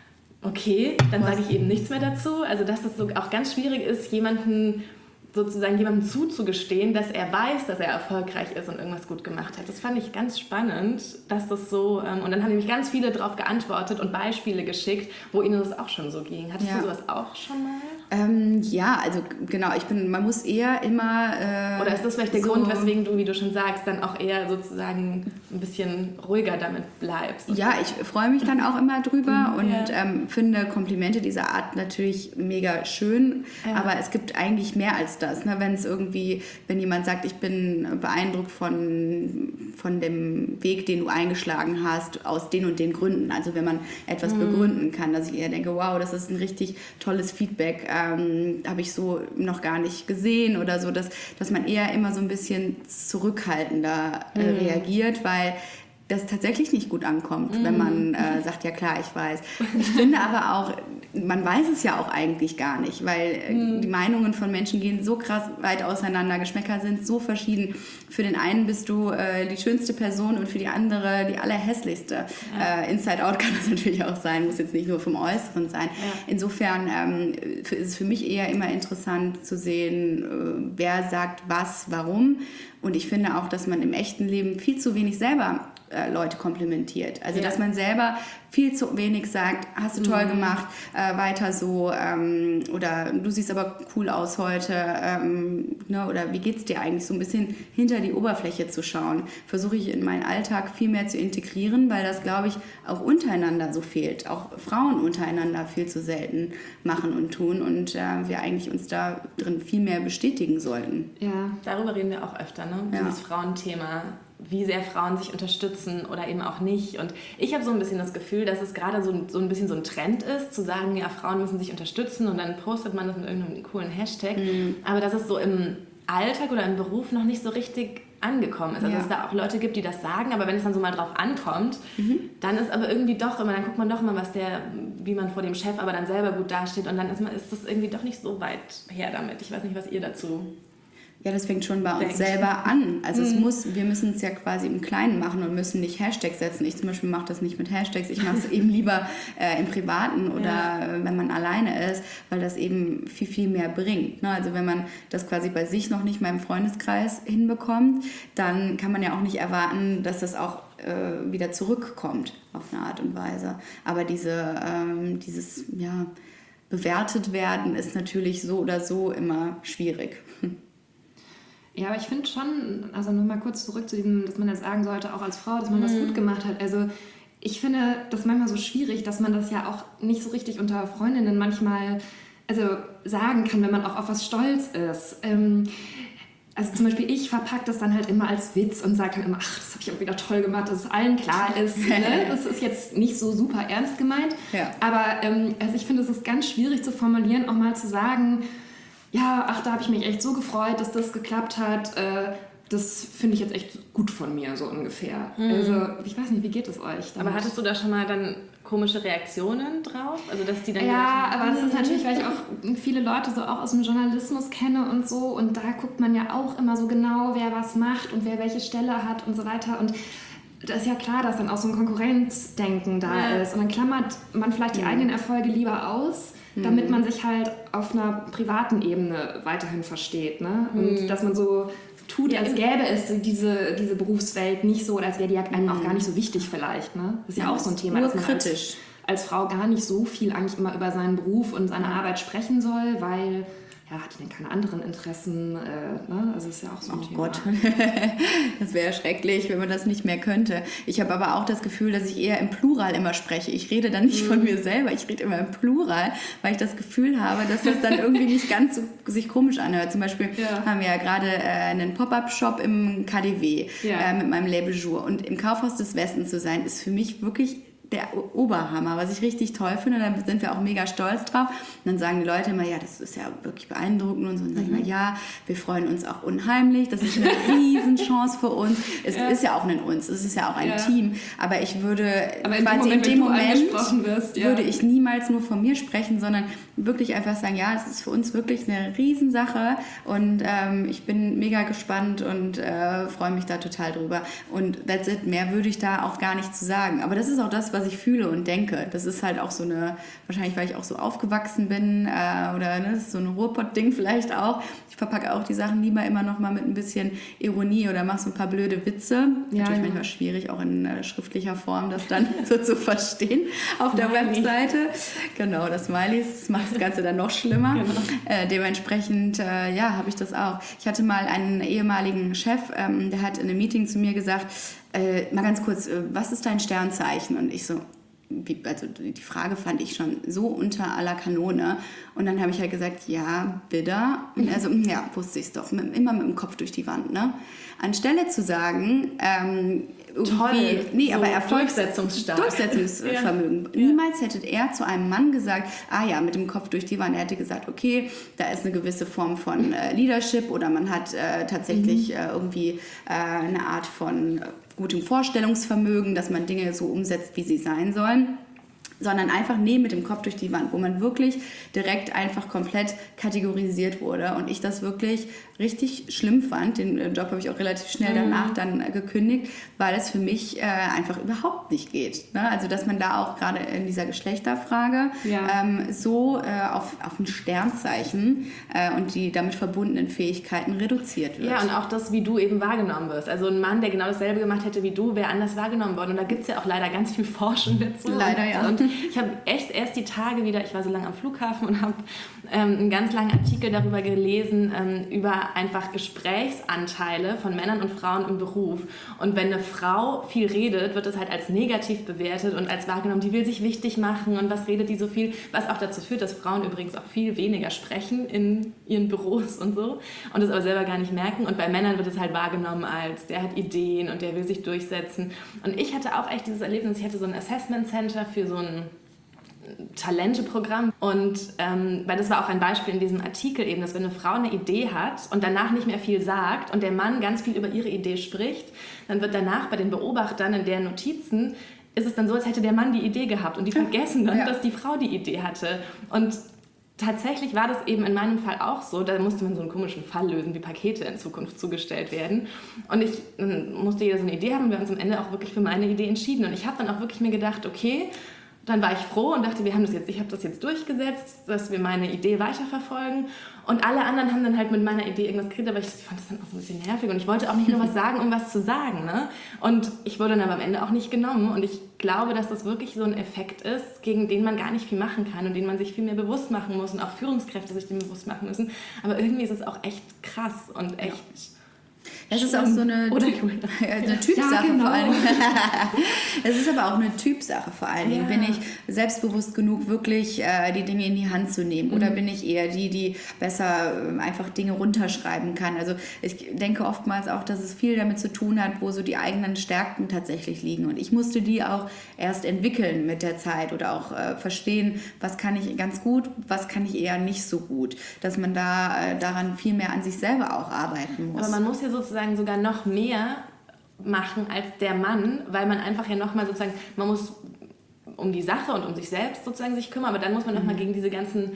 okay, dann sage ich eben nichts mehr dazu. Also dass das so auch ganz schwierig ist, jemanden sozusagen jemandem zuzugestehen, dass er weiß, dass er erfolgreich ist und irgendwas gut gemacht hat. Das fand ich ganz spannend, dass das so... Ähm, und dann haben nämlich ganz viele darauf geantwortet und Beispiele geschickt, wo ihnen das auch schon so ging. Hattest ja. du sowas auch schon mal?
Ähm, ja, also genau, ich bin, man muss eher immer... Äh,
Oder ist das vielleicht der so Grund, weswegen du, wie du schon sagst, dann auch eher sozusagen ein bisschen ruhiger damit bleibst?
Ja, ich freue mich dann auch immer drüber mhm, und ja. ähm, finde Komplimente dieser Art natürlich mega schön, ja. aber es gibt eigentlich mehr als das. Ne? Wenn es irgendwie, wenn jemand sagt, ich bin beeindruckt von, von dem Weg, den du eingeschlagen hast, aus den und den Gründen, also wenn man etwas mhm. begründen kann, dass ich eher denke, wow, das ist ein richtig tolles Feedback, ähm, habe ich so noch gar nicht gesehen oder so, dass, dass man eher immer so ein bisschen zurückhaltender äh, mhm. reagiert, weil das tatsächlich nicht gut ankommt, mm. wenn man äh, sagt, ja klar, ich weiß. Ich finde aber auch, man weiß es ja auch eigentlich gar nicht, weil äh, mm. die Meinungen von Menschen gehen so krass weit auseinander, Geschmäcker sind so verschieden. Für den einen bist du äh, die schönste Person und für die andere die allerhässlichste. Ja. Äh, Inside Out kann das natürlich auch sein, muss jetzt nicht nur vom Äußeren sein. Ja. Insofern ähm, ist es für mich eher immer interessant zu sehen, äh, wer sagt was, warum. Und ich finde auch, dass man im echten Leben viel zu wenig selber äh, Leute komplimentiert. Also, ja. dass man selber viel zu wenig sagt, hast du toll mhm. gemacht, äh, weiter so, ähm, oder du siehst aber cool aus heute, ähm, ne, oder wie geht's dir eigentlich? So ein bisschen hinter die Oberfläche zu schauen, versuche ich in meinen Alltag viel mehr zu integrieren, weil das, glaube ich, auch untereinander so fehlt. Auch Frauen untereinander viel zu selten machen und tun und äh, wir eigentlich uns da drin viel mehr bestätigen sollten.
Ja, darüber reden wir auch öfter, ne? Ja. Dieses Frauenthema, wie sehr Frauen sich unterstützen oder eben auch nicht. Und ich habe so ein bisschen das Gefühl, dass es gerade so, so ein bisschen so ein Trend ist, zu sagen, ja, Frauen müssen sich unterstützen und dann postet man das mit irgendeinem coolen Hashtag. Mhm. Aber dass es so im Alltag oder im Beruf noch nicht so richtig angekommen ist. Also ja. dass es da auch Leute gibt, die das sagen, aber wenn es dann so mal drauf ankommt, mhm. dann ist aber irgendwie doch immer, dann guckt man doch immer, was der, wie man vor dem Chef aber dann selber gut dasteht und dann ist, man, ist das irgendwie doch nicht so weit her damit. Ich weiß nicht, was ihr dazu...
Ja, das fängt schon bei uns Denkt. selber an. Also mhm. es muss, wir müssen es ja quasi im Kleinen machen und müssen nicht Hashtags setzen. Ich zum Beispiel mache das nicht mit Hashtags. Ich mache es eben lieber äh, im Privaten oder ja. äh, wenn man alleine ist, weil das eben viel, viel mehr bringt. Ne? Also wenn man das quasi bei sich noch nicht mal im Freundeskreis hinbekommt, dann kann man ja auch nicht erwarten, dass das auch äh, wieder zurückkommt auf eine Art und Weise. Aber diese, ähm, dieses ja, bewertet werden ist natürlich so oder so immer schwierig.
Ja, aber ich finde schon, also nur mal kurz zurück zu diesem, dass man jetzt sagen sollte, auch als Frau, dass man mm. was gut gemacht hat. Also ich finde das manchmal so schwierig, dass man das ja auch nicht so richtig unter Freundinnen manchmal also sagen kann, wenn man auch auf was stolz ist. Ähm, also zum Beispiel ich verpacke das dann halt immer als Witz und sage dann immer, ach, das habe ich auch wieder toll gemacht, dass es allen klar ist. Ne? Das ist jetzt nicht so super ernst gemeint. Ja. Aber ähm, also ich finde, es ist ganz schwierig zu formulieren, auch mal zu sagen, ja, ach, da habe ich mich echt so gefreut, dass das geklappt hat. Äh, das finde ich jetzt echt gut von mir, so ungefähr. Mhm. Also, ich weiß nicht, wie geht es euch damit?
Aber hattest du da schon mal dann komische Reaktionen drauf? Also, dass die dann
ja, aber das ist natürlich, weil ich auch viele Leute so auch aus dem Journalismus kenne und so. Und da guckt man ja auch immer so genau, wer was macht und wer welche Stelle hat und so weiter. Und da ist ja klar, dass dann auch so ein Konkurrenzdenken da ja. ist. Und dann klammert man vielleicht die mhm. eigenen Erfolge lieber aus, damit man sich halt auf einer privaten Ebene weiterhin versteht. Ne? Und mhm. dass man so tut, ja, als gäbe es diese, diese Berufswelt nicht so, oder als wäre die einem mhm. auch gar nicht so wichtig vielleicht. Ne? Das ist ja, ja auch so ein Thema, dass man als, als Frau gar nicht so viel eigentlich immer über seinen Beruf und seine Arbeit sprechen soll, weil... Ja, hat die denn keine anderen Interessen? Äh, ne? Also ist ja auch so ein
oh
Thema.
Gott, das wäre schrecklich, wenn man das nicht mehr könnte. Ich habe aber auch das Gefühl, dass ich eher im Plural immer spreche. Ich rede dann nicht mhm. von mir selber, ich rede immer im Plural, weil ich das Gefühl habe, dass das dann irgendwie nicht ganz so sich komisch anhört. Zum Beispiel ja. haben wir ja gerade äh, einen Pop-Up-Shop im K D W ja. äh, mit meinem Label Jour. Und im Kaufhaus des Westens zu sein, ist für mich wirklich der Oberhammer, was ich richtig toll finde. Da sind wir auch mega stolz drauf. Und dann sagen die Leute immer, ja, das ist ja wirklich beeindruckend und so. Und dann mhm. sage ich mal, ja, wir freuen uns auch unheimlich. Das ist eine Riesenchance für uns. Es ja. ist ja auch ein uns, es ist ja auch ein ja. Team. Aber ich würde
Aber in quasi dem Moment, in dem Moment wirst, ja.
würde ich niemals nur von mir sprechen, sondern wirklich einfach sagen, ja, es ist für uns wirklich eine Riesensache und ähm, ich bin mega gespannt und äh, freue mich da total drüber. Und that's it. Mehr würde ich da auch gar nicht zu sagen. Aber das ist auch das, was ich fühle und denke. Das ist halt auch so eine, wahrscheinlich weil ich auch so aufgewachsen bin äh, oder ne, das ist so ein Ruhrpott-Ding vielleicht auch. Ich verpacke auch die Sachen lieber immer noch mal mit ein bisschen Ironie oder mache so ein paar blöde Witze. Ja, natürlich ja. manchmal schwierig, auch in äh, schriftlicher Form das dann so zu verstehen auf der Webseite. Genau, das Smileys, das macht das Ganze dann noch schlimmer. Genau. Äh, dementsprechend, äh, ja, habe ich das auch. Ich hatte mal einen ehemaligen Chef, ähm, der hat in einem Meeting zu mir gesagt, äh, mal ganz kurz, äh, was ist dein Sternzeichen? Und ich so, wie, also die Frage fand ich schon so unter aller Kanone. Und dann habe ich halt gesagt, ja, bitte. Und also, ja, wusste ich es doch, mit, immer mit dem Kopf durch die Wand, ne? Anstelle zu sagen, ähm,
Toll,
nee,
so
aber Erfolgs
durchsetzungsstark.
Durchsetzungsvermögen.
Ja.
Niemals hätte er zu einem Mann gesagt, ah ja, mit dem Kopf durch die Wand. Er hätte gesagt, okay, da ist eine gewisse Form von äh, Leadership oder man hat äh, tatsächlich mhm. äh, irgendwie äh, eine Art von äh, gutem Vorstellungsvermögen, dass man Dinge so umsetzt, wie sie sein sollen. Sondern einfach nee, mit dem Kopf durch die Wand, wo man wirklich direkt einfach komplett kategorisiert wurde. Und ich das wirklich richtig schlimm fand. Den Job habe ich auch relativ schnell danach dann äh, gekündigt, weil es für mich äh, einfach überhaupt nicht geht. Ne? Also dass man da auch gerade in dieser Geschlechterfrage ja. ähm, so äh, auf, auf ein Sternzeichen äh, und die damit verbundenen Fähigkeiten reduziert wird.
Ja, und auch das, wie du eben wahrgenommen wirst. Also ein Mann, der genau dasselbe gemacht hätte wie du, wäre anders wahrgenommen worden. Und da gibt es ja auch leider ganz viel Forschung dazu.
Leider, ja.
Und ich habe echt erst die Tage wieder, ich war so lange am Flughafen und habe ähm, einen ganz langen Artikel darüber gelesen, ähm, über einfach Gesprächsanteile von Männern und Frauen im Beruf. Und wenn eine Frau viel redet, wird das halt als negativ bewertet und als wahrgenommen, die will sich wichtig machen und was redet die so viel, was auch dazu führt, dass Frauen übrigens auch viel weniger sprechen in ihren Büros und so und das aber selber gar nicht merken. Und bei Männern wird es halt wahrgenommen als, der hat Ideen und der will sich durchsetzen. Und ich hatte auch echt dieses Erlebnis, ich hatte so ein Assessment Center für so ein Talente-Programm und ähm, weil das war auch ein Beispiel in diesem Artikel eben, dass wenn eine Frau eine Idee hat und danach nicht mehr viel sagt und der Mann ganz viel über ihre Idee spricht, dann wird danach bei den Beobachtern in deren Notizen ist es dann so, als hätte der Mann die Idee gehabt und die vergessen dann, ja. dass die Frau die Idee hatte. Und tatsächlich war das eben in meinem Fall auch so, da musste man so einen komischen Fall lösen, wie Pakete in Zukunft zugestellt werden. Und ich musste jeder so eine Idee haben und wir haben uns am Ende auch wirklich für meine Idee entschieden. Und ich habe dann auch wirklich mir gedacht, okay, dann war ich froh und dachte, wir haben das jetzt, ich habe das jetzt durchgesetzt, dass wir meine Idee weiterverfolgen. Und alle anderen haben dann halt mit meiner Idee irgendwas geredet, aber ich fand das dann auch so ein bisschen nervig und ich wollte auch nicht nur was sagen, um was zu sagen. Ne? Und ich wurde dann aber am Ende auch nicht genommen und ich glaube, dass das wirklich so ein Effekt ist, gegen den man gar nicht viel machen kann und den man sich viel mehr bewusst machen muss und auch Führungskräfte sich dem bewusst machen müssen. Aber irgendwie ist es auch echt krass und echt... Ja.
Es ist auch so eine,
Oder
eine Typsache ja, genau. vor allen Dingen. Es ist aber auch eine Typsache vor allen Dingen. Ja. Bin ich selbstbewusst genug, wirklich äh, die Dinge in die Hand zu nehmen? Mhm. Oder bin ich eher die, die besser äh, einfach Dinge runterschreiben kann? Also ich denke oftmals auch, dass es viel damit zu tun hat, wo so die eigenen Stärken tatsächlich liegen. Und ich musste die auch erst entwickeln mit der Zeit oder auch äh, verstehen, was kann ich ganz gut, was kann ich eher nicht so gut. Dass man da äh, daran viel mehr an sich selber auch arbeiten muss.
Aber man muss ja sozusagen sogar noch mehr machen als der Mann, weil man einfach ja nochmal sozusagen, man muss um die Sache und um sich selbst sozusagen sich kümmern, aber dann muss man nochmal mhm. gegen diese ganzen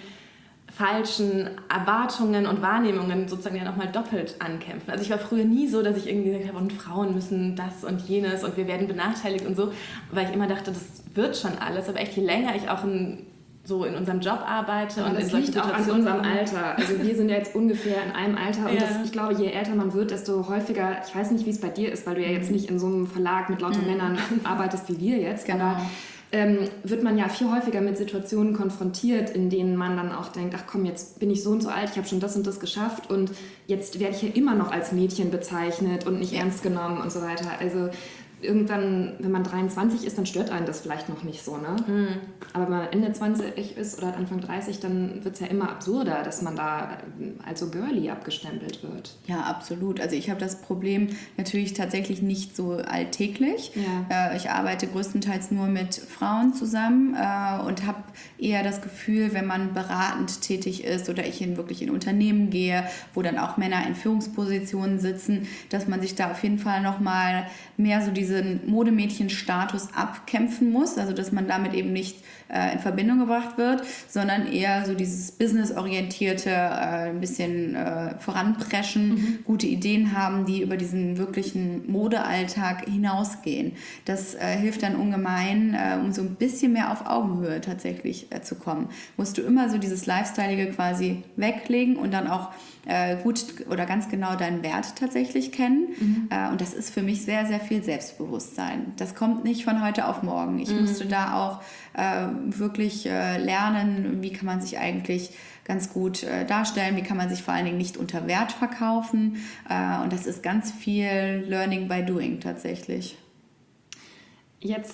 falschen Erwartungen und Wahrnehmungen sozusagen ja nochmal doppelt ankämpfen. Also ich war früher nie so, dass ich irgendwie gesagt habe, und Frauen müssen das und jenes und wir werden benachteiligt und so, weil ich immer dachte, das wird schon alles, aber echt je länger ich auch in so in unserem Job arbeite
und
in
das liegt auch an unserem Alter. Also wir sind ja jetzt ungefähr in einem Alter und
ja.
das, ich glaube, je älter man wird, desto häufiger, ich weiß nicht, wie es bei dir ist, weil du ja jetzt nicht in so einem Verlag mit lauter mhm. Männern arbeitest wie wir jetzt,
genau.
aber ähm, wird man ja viel häufiger mit Situationen konfrontiert, in denen man dann auch denkt, ach komm, jetzt bin ich so und so alt, ich habe schon das und das geschafft und jetzt werde ich ja immer noch als Mädchen bezeichnet und nicht ja. ernst genommen und so weiter. Also irgendwann, wenn man dreiundzwanzig ist, dann stört einen das vielleicht noch nicht so, ne? Mhm. Aber wenn man Ende zwanzig ist oder Anfang dreißig, dann wird es ja immer absurder, dass man da als so girly abgestempelt wird.
Ja, absolut. Also ich habe das Problem natürlich tatsächlich nicht so alltäglich. Ja. Äh, ich arbeite größtenteils nur mit Frauen zusammen äh, und habe eher das Gefühl, wenn man beratend tätig ist oder ich in wirklich in Unternehmen gehe, wo dann auch Männer in Führungspositionen sitzen, dass man sich da auf jeden Fall nochmal mehr so diesen Modemädchen-Status abkämpfen muss, also dass man damit eben nicht äh, in Verbindung gebracht wird, sondern eher so dieses businessorientierte, äh, ein bisschen äh, voranpreschen, mhm. gute Ideen haben, die über diesen wirklichen Modealltag hinausgehen. Das äh, hilft dann ungemein, äh, um so ein bisschen mehr auf Augenhöhe tatsächlich äh, zu kommen. Musst du immer so dieses Lifestyleige quasi weglegen und dann auch äh, gut oder ganz genau deinen Wert tatsächlich kennen. Mhm. Äh, und das ist für mich sehr, sehr viel Selbstbewusstsein. Das kommt nicht von heute auf morgen. Ich mhm. musste da auch äh, wirklich äh, lernen, wie kann man sich eigentlich ganz gut äh, darstellen, wie kann man sich vor allen Dingen nicht unter Wert verkaufen. Äh, und das ist ganz viel Learning by Doing tatsächlich.
Jetzt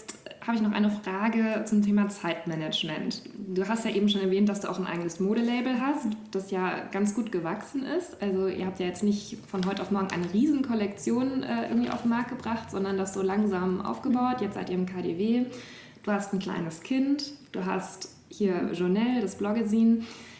habe ich noch eine Frage zum Thema Zeitmanagement. Du hast ja eben schon erwähnt, dass du auch ein eigenes Modelabel hast, das ja ganz gut gewachsen ist. Also ihr habt ja jetzt nicht von heute auf morgen eine Riesenkollektion äh, irgendwie auf den Markt gebracht, sondern das so langsam aufgebaut. Jetzt seid ihr im K D W. Du hast ein kleines Kind, du hast hier Journal, das Bloggesin.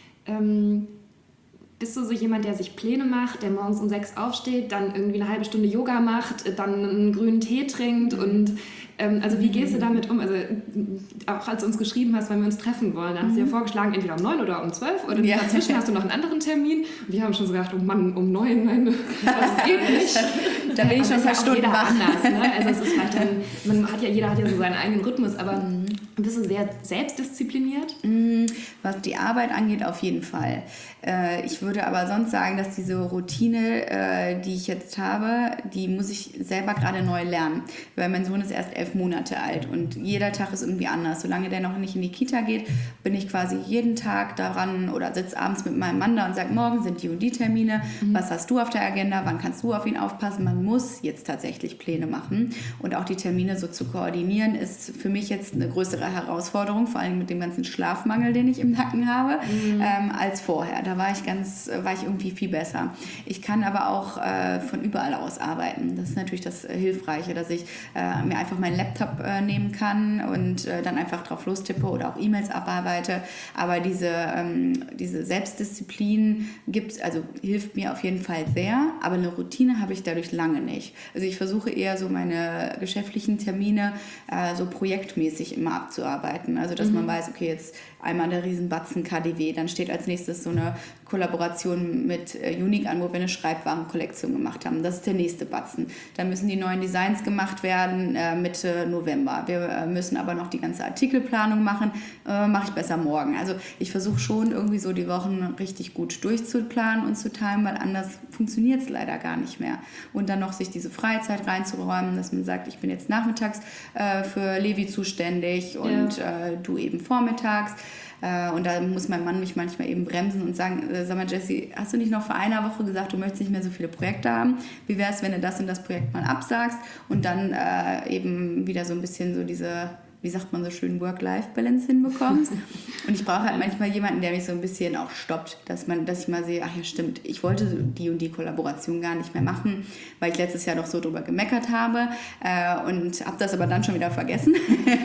Ähm, Bist du so jemand, der sich Pläne macht, der morgens um sechs aufsteht, dann irgendwie eine halbe Stunde Yoga macht, dann einen grünen Tee trinkt und ähm, also wie gehst du damit um? Also auch als du uns geschrieben hast, wenn wir uns treffen wollen, dann hast du ja vorgeschlagen, entweder um neun oder um zwölf oder
ja.
dazwischen hast du noch einen anderen Termin. Und wir haben schon so gedacht, oh Mann, um neun, nein, das geht nicht.
Da bin ich schon zwei Stunden wach.
Anders, ne? Also es ist vielleicht dann, man hat ja, jeder hat ja so seinen eigenen Rhythmus, aber mhm. bist du sehr selbstdiszipliniert?
Was die Arbeit angeht, auf jeden Fall. Ich würde aber sonst sagen, dass diese Routine, die ich jetzt habe, die muss ich selber gerade neu lernen. Weil mein Sohn ist erst elf Monate alt und jeder Tag ist irgendwie anders. Solange der noch nicht in die Kita geht, bin ich quasi jeden Tag daran oder sitze abends mit meinem Mann da und sage, morgen sind die und die Termine, mhm. was hast du auf der Agenda, wann kannst du auf ihn aufpassen? Man muss jetzt tatsächlich Pläne machen und auch die Termine so zu koordinieren, ist für mich jetzt eine größere Herausforderung, vor allem mit dem ganzen Schlafmangel, den ich im Nacken habe, mhm. ähm, als vorher. Da war ich ganz, war ich irgendwie viel besser. Ich kann aber auch äh, von überall aus arbeiten. Das ist natürlich das äh, Hilfreiche, dass ich äh, mir einfach meinen Laptop äh, nehmen kann und äh, dann einfach drauf lostippe oder auch E-Mails abarbeite. Aber diese, ähm, diese Selbstdisziplin gibt, also hilft mir auf jeden Fall sehr, aber eine Routine habe ich dadurch lange nicht. Also ich versuche eher so meine geschäftlichen Termine äh, so projektmäßig immer abzuarbeiten. Also dass mhm. man weiß, okay, jetzt einmal der Riesenbatzen K D W, dann steht als nächstes so eine Kollaboration mit äh, Unique an, wo wir eine Schreibwarenkollektion gemacht haben. Das ist der nächste Batzen. Dann müssen die neuen Designs gemacht werden äh, Mitte November. Wir äh, müssen aber noch die ganze Artikelplanung machen. Äh, mache ich besser morgen. Also ich versuche schon irgendwie so die Wochen richtig gut durchzuplanen und zu timen, weil anders funktioniert es leider gar nicht mehr. Und dann noch sich diese Freizeit reinzuräumen, dass man sagt, ich bin jetzt nachmittags äh, für Levi zuständig und ja. äh, du eben vormittags. Und da muss mein Mann mich manchmal eben bremsen und sagen, sag mal Jessie, hast du nicht noch vor einer Woche gesagt, du möchtest nicht mehr so viele Projekte haben? Wie wäre es, wenn du das und das Projekt mal absagst und dann äh, eben wieder so ein bisschen so diese, wie sagt man so schön, Work-Life-Balance hinbekommst? Und ich brauche halt manchmal jemanden, der mich so ein bisschen auch stoppt, dass, man, dass ich mal sehe, ach ja stimmt, ich wollte die und die Kollaboration gar nicht mehr machen, weil ich letztes Jahr noch so drüber gemeckert habe äh, und habe das aber dann schon wieder vergessen.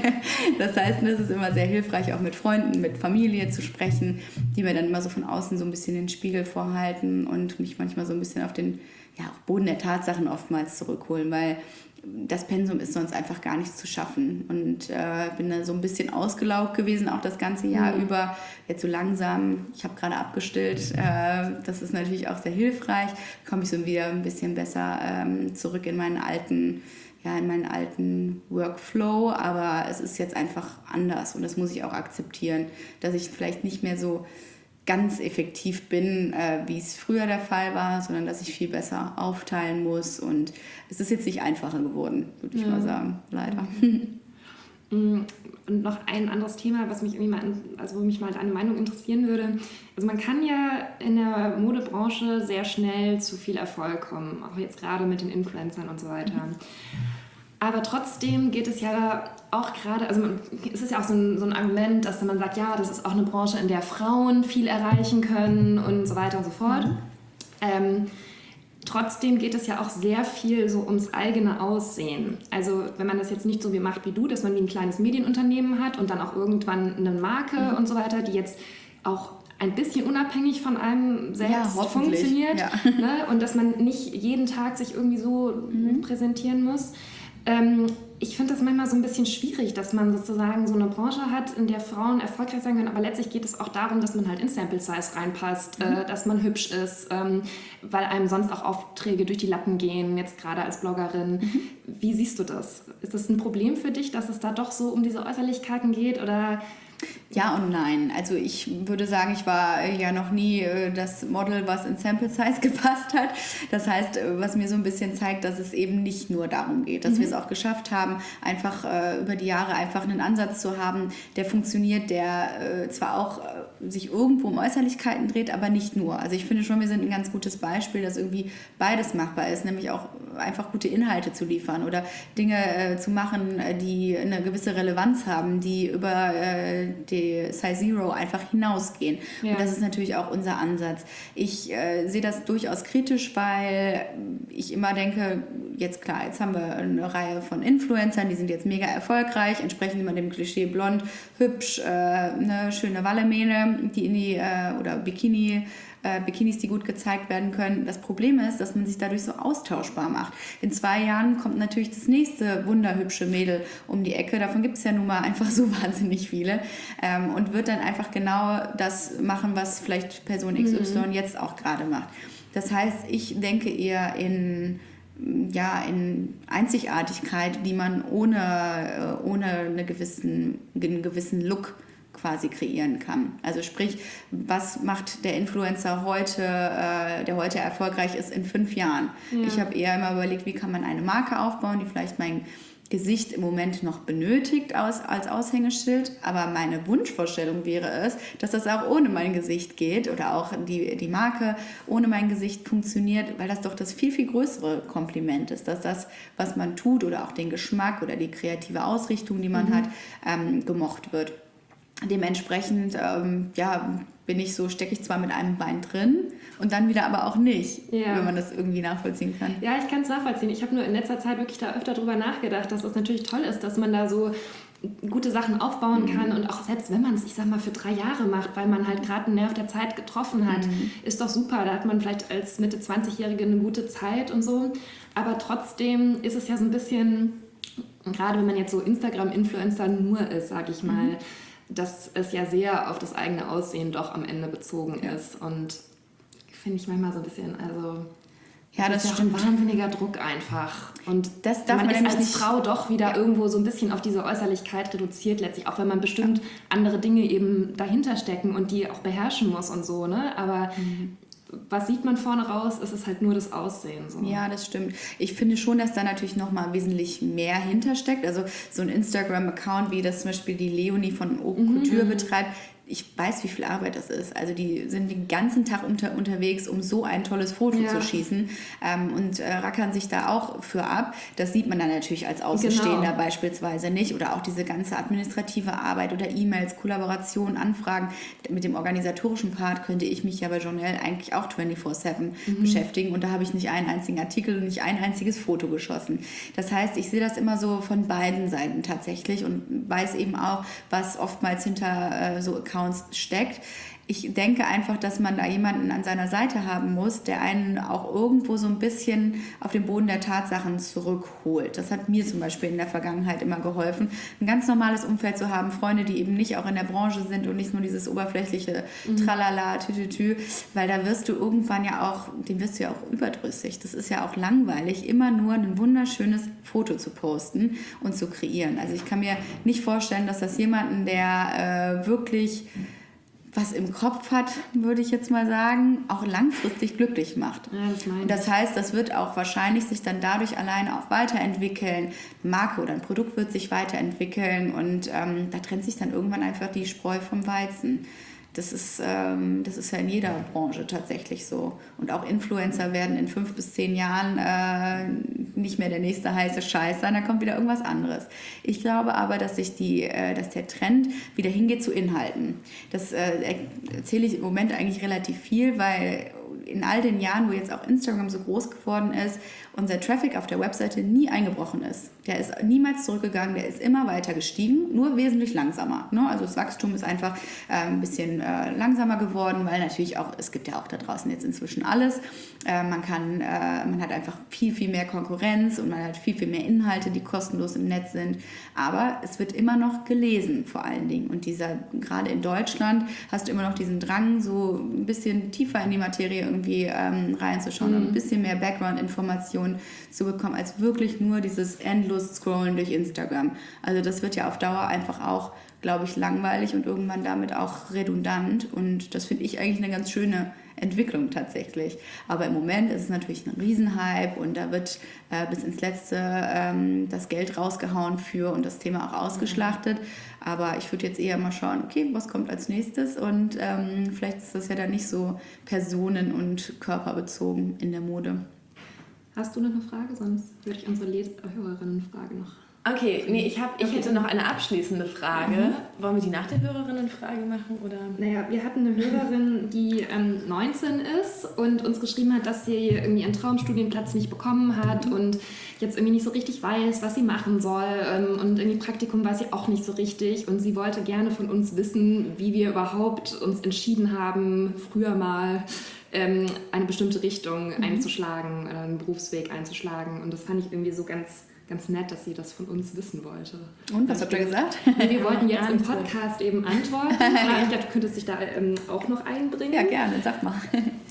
Das heißt, es ist immer sehr hilfreich, auch mit Freunden, mit Familie zu sprechen, die mir dann immer so von außen so ein bisschen den Spiegel vorhalten und mich manchmal so ein bisschen auf den ja, auch Boden der Tatsachen oftmals zurückholen, weil das Pensum ist sonst einfach gar nicht zu schaffen. Und äh, bin da so ein bisschen ausgelaugt gewesen, auch das ganze Jahr mhm. über. Jetzt so langsam, ich habe gerade abgestillt, äh, das ist natürlich auch sehr hilfreich. Komme ich so wieder ein bisschen besser ähm, zurück in meinen alten, ja, in meinen alten Workflow. Aber es ist jetzt einfach anders und das muss ich auch akzeptieren, dass ich vielleicht nicht mehr so ganz effektiv bin, äh, wie es früher der Fall war, sondern dass ich viel besser aufteilen muss und es ist jetzt nicht einfacher geworden, würde ich ja. mal sagen, leider.
Und noch ein anderes Thema, was mich irgendwie mal, also wo mich mal deine Meinung interessieren würde. Also man kann ja in der Modebranche sehr schnell zu viel Erfolg kommen, auch jetzt gerade mit den Influencern und so weiter. Mhm. Aber trotzdem geht es ja auch gerade, also man, es ist ja auch so ein, so ein Argument, dass man sagt, ja, das ist auch eine Branche, in der Frauen viel erreichen können und so weiter und so fort. Mhm. Ähm, trotzdem geht es ja auch sehr viel so ums eigene Aussehen. Also wenn man das jetzt nicht so wie macht wie du, dass man wie ein kleines Medienunternehmen hat und dann auch irgendwann eine Marke mhm. und so weiter, die jetzt auch ein bisschen unabhängig von einem selbst ja, funktioniert. Ja. Ne? Und dass man nicht jeden Tag sich irgendwie so mhm. präsentieren muss. Ähm, ich finde das manchmal so ein bisschen schwierig, dass man sozusagen so eine Branche hat, in der Frauen erfolgreich sein können, aber letztlich geht es auch darum, dass man halt in Sample Size reinpasst, mhm. äh, dass man hübsch ist, ähm, weil einem sonst auch Aufträge durch die Lappen gehen, jetzt gerade als Bloggerin. Mhm. Wie siehst du das? Ist das ein Problem für dich, dass es da doch so um diese Äußerlichkeiten geht oder...
Ja und nein. Also ich würde sagen, ich war ja noch nie das Model, was in Sample Size gepasst hat. Das heißt, was mir so ein bisschen zeigt, dass es eben nicht nur darum geht, dass mhm. wir es auch geschafft haben, einfach äh, über die Jahre einfach einen Ansatz zu haben, der funktioniert, der äh, zwar auch äh, sich irgendwo um Äußerlichkeiten dreht, aber nicht nur. Also ich finde schon, wir sind ein ganz gutes Beispiel, dass irgendwie beides machbar ist, nämlich auch einfach gute Inhalte zu liefern oder Dinge äh, zu machen, die eine gewisse Relevanz haben, die über äh, die Size Zero einfach hinausgehen. Ja. Und das ist natürlich auch unser Ansatz. Ich äh, sehe das durchaus kritisch, weil ich immer denke, jetzt klar, jetzt haben wir eine Reihe von Influencern, die sind jetzt mega erfolgreich, entsprechen immer dem Klischee blond, hübsch, äh, eine schöne Wallemähne, die in die, äh, oder Bikini, äh, Bikinis, die gut gezeigt werden können. Das Problem ist, dass man sich dadurch so austauschbar macht. In zwei Jahren kommt natürlich das nächste wunderhübsche Mädel um die Ecke. Davon gibt es ja nun mal einfach so wahnsinnig viele. Ähm, und wird dann einfach genau das machen, was vielleicht Person X Y mhm. jetzt auch gerade macht. Das heißt, ich denke eher in... ja, in Einzigartigkeit, die man ohne, ohne eine gewissen, einen gewissen Look quasi kreieren kann. Also sprich, was macht der Influencer heute, äh, der heute erfolgreich ist, in fünf Jahren? Ja. Ich habe eher immer überlegt, wie kann man eine Marke aufbauen, die vielleicht mein Gesicht im Moment noch benötigt aus, als Aushängeschild, aber meine Wunschvorstellung wäre es, dass das auch ohne mein Gesicht geht oder auch die, die Marke ohne mein Gesicht funktioniert, weil das doch das viel, viel größere Kompliment ist, dass das, was man tut oder auch den Geschmack oder die kreative Ausrichtung, die man mhm. hat, ähm, gemocht wird. Dementsprechend ähm, ja, bin ich so, stecke ich zwar mit einem Bein drin und dann wieder aber auch nicht, ja. wenn man das irgendwie nachvollziehen kann.
Ja, ich kann es nachvollziehen. Ich habe nur in letzter Zeit wirklich da öfter drüber nachgedacht, dass es natürlich toll ist, dass man da so gute Sachen aufbauen mhm. kann und auch selbst wenn man es, ich sag mal, für drei Jahre macht, weil man halt gerade einen Nerv der Zeit getroffen hat, mhm. ist doch super. Da hat man vielleicht als Mitte zwanzigjährige eine gute Zeit und so. Aber trotzdem ist es ja so ein bisschen, gerade wenn man jetzt so Instagram-Influencer nur ist, sag ich mal, mhm. dass es ja sehr auf das eigene Aussehen doch am Ende bezogen ja. ist. Und finde ich manchmal so ein bisschen, also
ja, das, das ist
stimmt. Ein wahnsinniger Druck einfach. Und
das darf
man,
man
ist als
nicht
Frau doch wieder ja. irgendwo so ein bisschen auf diese Äußerlichkeit reduziert letztlich, auch wenn man bestimmt ja. andere Dinge eben dahinter stecken und die auch beherrschen muss und so, ne? Aber mhm. was sieht man vorne raus, ist es halt nur das Aussehen. So.
Ja, das stimmt. Ich finde schon, dass da natürlich nochmal wesentlich mehr hintersteckt. Also so ein Instagram-Account, wie das zum Beispiel die Leonie von Haute Couture mhm. betreibt, ich weiß, wie viel Arbeit das ist. Also die sind den ganzen Tag unter, unterwegs, um so ein tolles Foto ja. zu schießen ähm, und äh, rackern sich da auch für ab. Das sieht man dann natürlich als Außenstehender genau. beispielsweise nicht. Oder auch diese ganze administrative Arbeit oder E-Mails, Kollaborationen, Anfragen. Mit dem organisatorischen Part könnte ich mich ja bei Journal eigentlich auch vierundzwanzig sieben mhm. beschäftigen und da habe ich nicht einen einzigen Artikel und nicht ein einziges Foto geschossen. Das heißt, ich sehe das immer so von beiden Seiten tatsächlich und weiß eben auch, was oftmals hinter äh, so Accounts steckt. Ich denke einfach, dass man da jemanden an seiner Seite haben muss, der einen auch irgendwo so ein bisschen auf den Boden der Tatsachen zurückholt. Das hat mir zum Beispiel in der Vergangenheit immer geholfen, ein ganz normales Umfeld zu haben, Freunde, die eben nicht auch in der Branche sind und nicht nur dieses oberflächliche mhm. Tralala, Tütütü, weil da wirst du irgendwann ja auch, dem wirst du ja auch überdrüssig. Das ist ja auch langweilig, immer nur ein wunderschönes Foto zu posten und zu kreieren. Also ich kann mir nicht vorstellen, dass das jemanden, der äh, wirklich was im Kopf hat, würde ich jetzt mal sagen, auch langfristig glücklich macht.
Ja, das meine ich.
Das heißt, das wird auch wahrscheinlich sich dann dadurch alleine auch weiterentwickeln. Eine Marke oder ein Produkt wird sich weiterentwickeln und ähm, da trennt sich dann irgendwann einfach die Spreu vom Weizen. Das ist, ähm, das ist ja in jeder Branche tatsächlich so. Und auch Influencer werden in fünf bis zehn Jahren äh, nicht mehr der nächste heiße Scheiß sein, da kommt wieder irgendwas anderes. Ich glaube aber, dass, sich die, äh, dass der Trend wieder hingeht zu Inhalten. Das äh, erzähle ich im Moment eigentlich relativ viel, weil in all den Jahren, wo jetzt auch Instagram so groß geworden ist, unser Traffic auf der Webseite nie eingebrochen ist. Der ist niemals zurückgegangen, der ist immer weiter gestiegen, nur wesentlich langsamer. Ne? Also das Wachstum ist einfach äh, ein bisschen äh, langsamer geworden, weil natürlich auch, es gibt ja auch da draußen jetzt inzwischen alles. Äh, man kann, äh, man hat einfach viel, viel mehr Konkurrenz und man hat viel, viel mehr Inhalte, die kostenlos im Netz sind. Aber es wird immer noch gelesen vor allen Dingen. Und dieser, gerade in Deutschland hast du immer noch diesen Drang, so ein bisschen tiefer in die Materie irgendwie ähm, reinzuschauen mhm. und ein bisschen mehr Background-Informationen zu bekommen, als wirklich nur dieses endlos Scrollen durch Instagram. Also das wird ja auf Dauer einfach auch, glaube ich, langweilig und irgendwann damit auch redundant. Und das finde ich eigentlich eine ganz schöne Entwicklung tatsächlich. Aber im Moment ist es natürlich ein Riesenhype und da wird äh, bis ins Letzte ähm, das Geld rausgehauen für und das Thema auch ausgeschlachtet. Aber ich würde jetzt eher mal schauen, okay, was kommt als nächstes und ähm, vielleicht ist das ja dann nicht so personen- und körperbezogen in der Mode.
Hast du noch eine Frage? Sonst würde ich unsere Les- Hörerinnenfrage noch...
Okay, nee, ich, hab, ich
Okay.
hätte noch eine abschließende Frage.
Mhm.
Wollen wir die nach der Hörerinnenfrage machen? Oder?
Naja, wir hatten eine Hörerin, die ähm, neunzehn ist und uns geschrieben hat, dass sie irgendwie einen Traumstudienplatz nicht bekommen hat und jetzt irgendwie nicht so richtig weiß, was sie machen soll ähm, und irgendwie Praktikum weiß sie auch nicht so richtig und sie wollte gerne von uns wissen, wie wir überhaupt uns entschieden haben, früher mal ähm, eine bestimmte Richtung mhm. einzuschlagen oder einen Berufsweg einzuschlagen und das fand ich irgendwie so ganz... ganz nett, dass sie das von uns wissen wollte.
Und, was habt ihr gesagt?
Wir wollten jetzt im Podcast eben antworten. Ich glaube, du könntest dich da ähm, auch noch einbringen.
Ja, gerne, sag mal.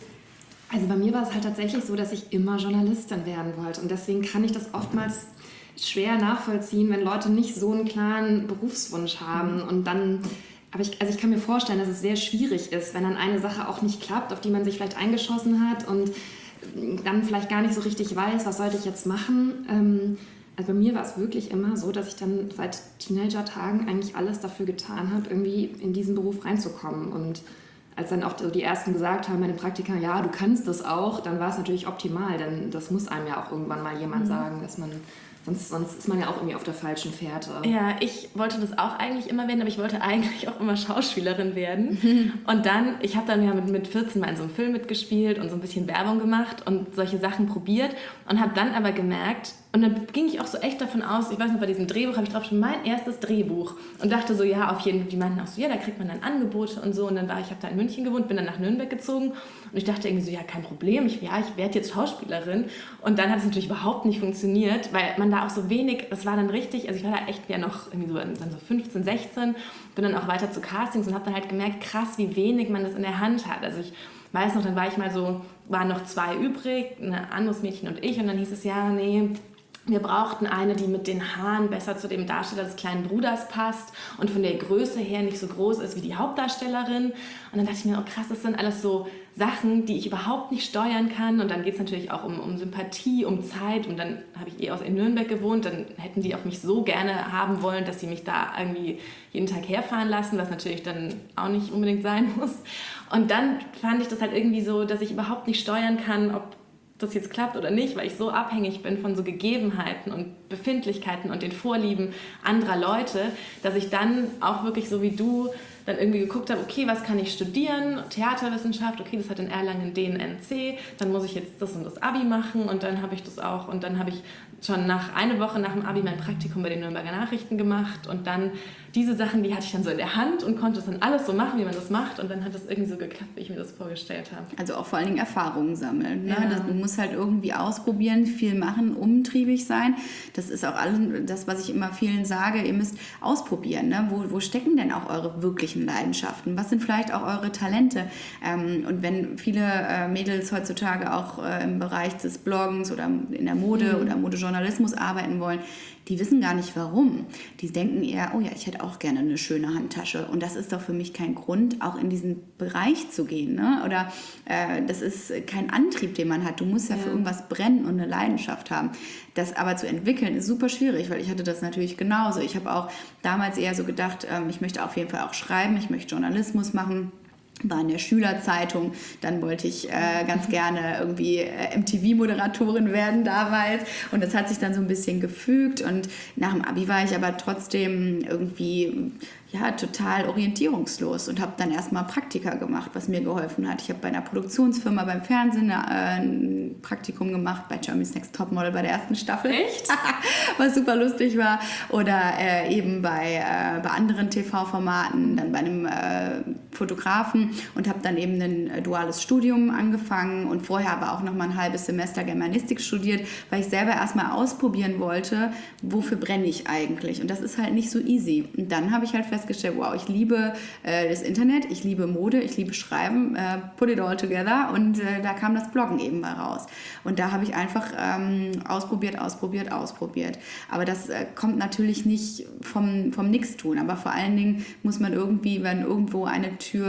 Also bei mir war es halt tatsächlich so, dass ich immer Journalistin werden wollte. Und deswegen kann ich das oftmals schwer nachvollziehen, wenn Leute nicht so einen klaren Berufswunsch haben. Und dann, aber ich, also ich kann mir vorstellen, dass es sehr schwierig ist, wenn dann eine Sache auch nicht klappt, auf die man sich vielleicht eingeschossen hat und dann vielleicht gar nicht so richtig weiß, was sollte ich jetzt machen. Ähm, Also bei mir war es wirklich immer so, dass ich dann seit Teenager-Tagen eigentlich alles dafür getan habe, irgendwie in diesen Beruf reinzukommen. Und als dann auch die Ersten gesagt haben, meine Praktika, ja, du kannst das auch, dann war es natürlich optimal, denn das muss einem ja auch irgendwann mal jemand mhm. sagen, dass man, sonst, sonst ist man ja auch irgendwie auf der falschen Fährte.
Ja, ich wollte das auch eigentlich immer werden, aber ich wollte eigentlich auch immer Schauspielerin werden. Mhm. Und dann, ich habe dann ja mit, mit vierzehn mal in so einem Film mitgespielt und so ein bisschen Werbung gemacht und solche Sachen probiert und habe dann aber gemerkt, und dann ging ich auch so echt davon aus, ich weiß noch, bei diesem Drehbuch habe ich drauf schon mein erstes Drehbuch und dachte so, ja, auf jeden Fall, die meinten auch so, ja, da kriegt man dann Angebote und so und dann war ich, habe da in München gewohnt, bin dann nach Nürnberg gezogen und ich dachte irgendwie so, ja, kein Problem, ich, ja, ich werde jetzt Schauspielerin und dann hat es natürlich überhaupt nicht funktioniert, weil man da auch so wenig, das war dann richtig, also ich war da echt ja noch irgendwie so, dann so fünfzehn, sechzehn, bin dann auch weiter zu Castings und habe dann halt gemerkt, krass, wie wenig man das in der Hand hat, also ich weiß noch, dann war ich mal so, waren noch zwei übrig, ein anderes Mädchen und ich und dann hieß es, ja, nee, wir brauchten eine, die mit den Haaren besser zu dem Darsteller des kleinen Bruders passt und von der Größe her nicht so groß ist wie die Hauptdarstellerin. Und dann dachte ich mir, oh krass, das sind alles so Sachen, die ich überhaupt nicht steuern kann. Und dann geht es natürlich auch um, um Sympathie, um Zeit. Und dann habe ich eh aus in Nürnberg gewohnt. Dann hätten die auch mich so gerne haben wollen, dass sie mich da irgendwie jeden Tag herfahren lassen, was natürlich dann auch nicht unbedingt sein muss. Und dann fand ich das halt irgendwie so, dass ich überhaupt nicht steuern kann, ob das jetzt klappt oder nicht, weil ich so abhängig bin von so Gegebenheiten und Befindlichkeiten und den Vorlieben anderer Leute, dass ich dann auch wirklich so wie du dann irgendwie geguckt habe, okay, was kann ich studieren? Theaterwissenschaft, okay, das hat in Erlangen D N N C, dann muss ich jetzt das und das Abi machen und dann habe ich das auch und dann habe ich schon nach eine Woche nach dem Abi mein Praktikum bei den Nürnberger Nachrichten gemacht und dann diese Sachen, die hatte ich dann so in der Hand und konnte es dann alles so machen, wie man das macht und dann hat es irgendwie so geklappt, wie ich mir das vorgestellt habe.
Also auch vor allen Dingen Erfahrungen sammeln. Ne?
Ja.
Das, du musst halt irgendwie ausprobieren, viel machen, umtriebig sein. Das ist auch alles das, was ich immer vielen sage, ihr müsst ausprobieren. Ne? Wo, wo stecken denn auch eure wirklichen Leidenschaften? Was sind vielleicht auch eure Talente? Ähm, und wenn viele äh, Mädels heutzutage auch äh, im Bereich des Bloggens oder in der Mode mhm. oder Modejournalismus arbeiten wollen, die wissen gar nicht warum. Die denken eher, oh ja, ich hätte auch gerne eine schöne Handtasche. Und das ist doch für mich kein Grund, auch in diesen Bereich zu gehen. Ne? Oder äh, das ist kein Antrieb, den man hat. Du musst ja, ja für irgendwas brennen und eine Leidenschaft haben. Das aber zu entwickeln ist super schwierig, weil ich hatte das natürlich genauso. Ich habe auch damals eher so gedacht, ähm, ich möchte auf jeden Fall auch schreiben, ich möchte Journalismus machen. War in der Schülerzeitung, dann wollte ich äh, ganz gerne irgendwie äh, M T V-Moderatorin werden damals und das hat sich dann so ein bisschen gefügt und nach dem Abi war ich aber trotzdem irgendwie ja, total orientierungslos und habe dann erstmal Praktika gemacht, was mir geholfen hat. Ich habe bei einer Produktionsfirma beim Fernsehen äh, ein Praktikum gemacht, bei Germany's Next Topmodel bei der ersten Staffel.
Echt?
Was super lustig war. Oder äh, eben bei, äh, bei anderen T V-Formaten, dann bei einem äh, Fotografen und habe dann eben ein äh, duales Studium angefangen und vorher aber auch noch mal ein halbes Semester Germanistik studiert, weil ich selber erstmal ausprobieren wollte, wofür brenne ich eigentlich. Und das ist halt nicht so easy. Und dann habe ich halt festgestellt, wow, ich liebe äh, das Internet, ich liebe Mode, ich liebe Schreiben, äh, put it all together und äh, da kam das Bloggen eben mal raus. Und da habe ich einfach ähm, ausprobiert, ausprobiert, ausprobiert. Aber das äh, kommt natürlich nicht vom, vom Nichtstun, aber vor allen Dingen muss man irgendwie, wenn irgendwo eine Tür sich gerade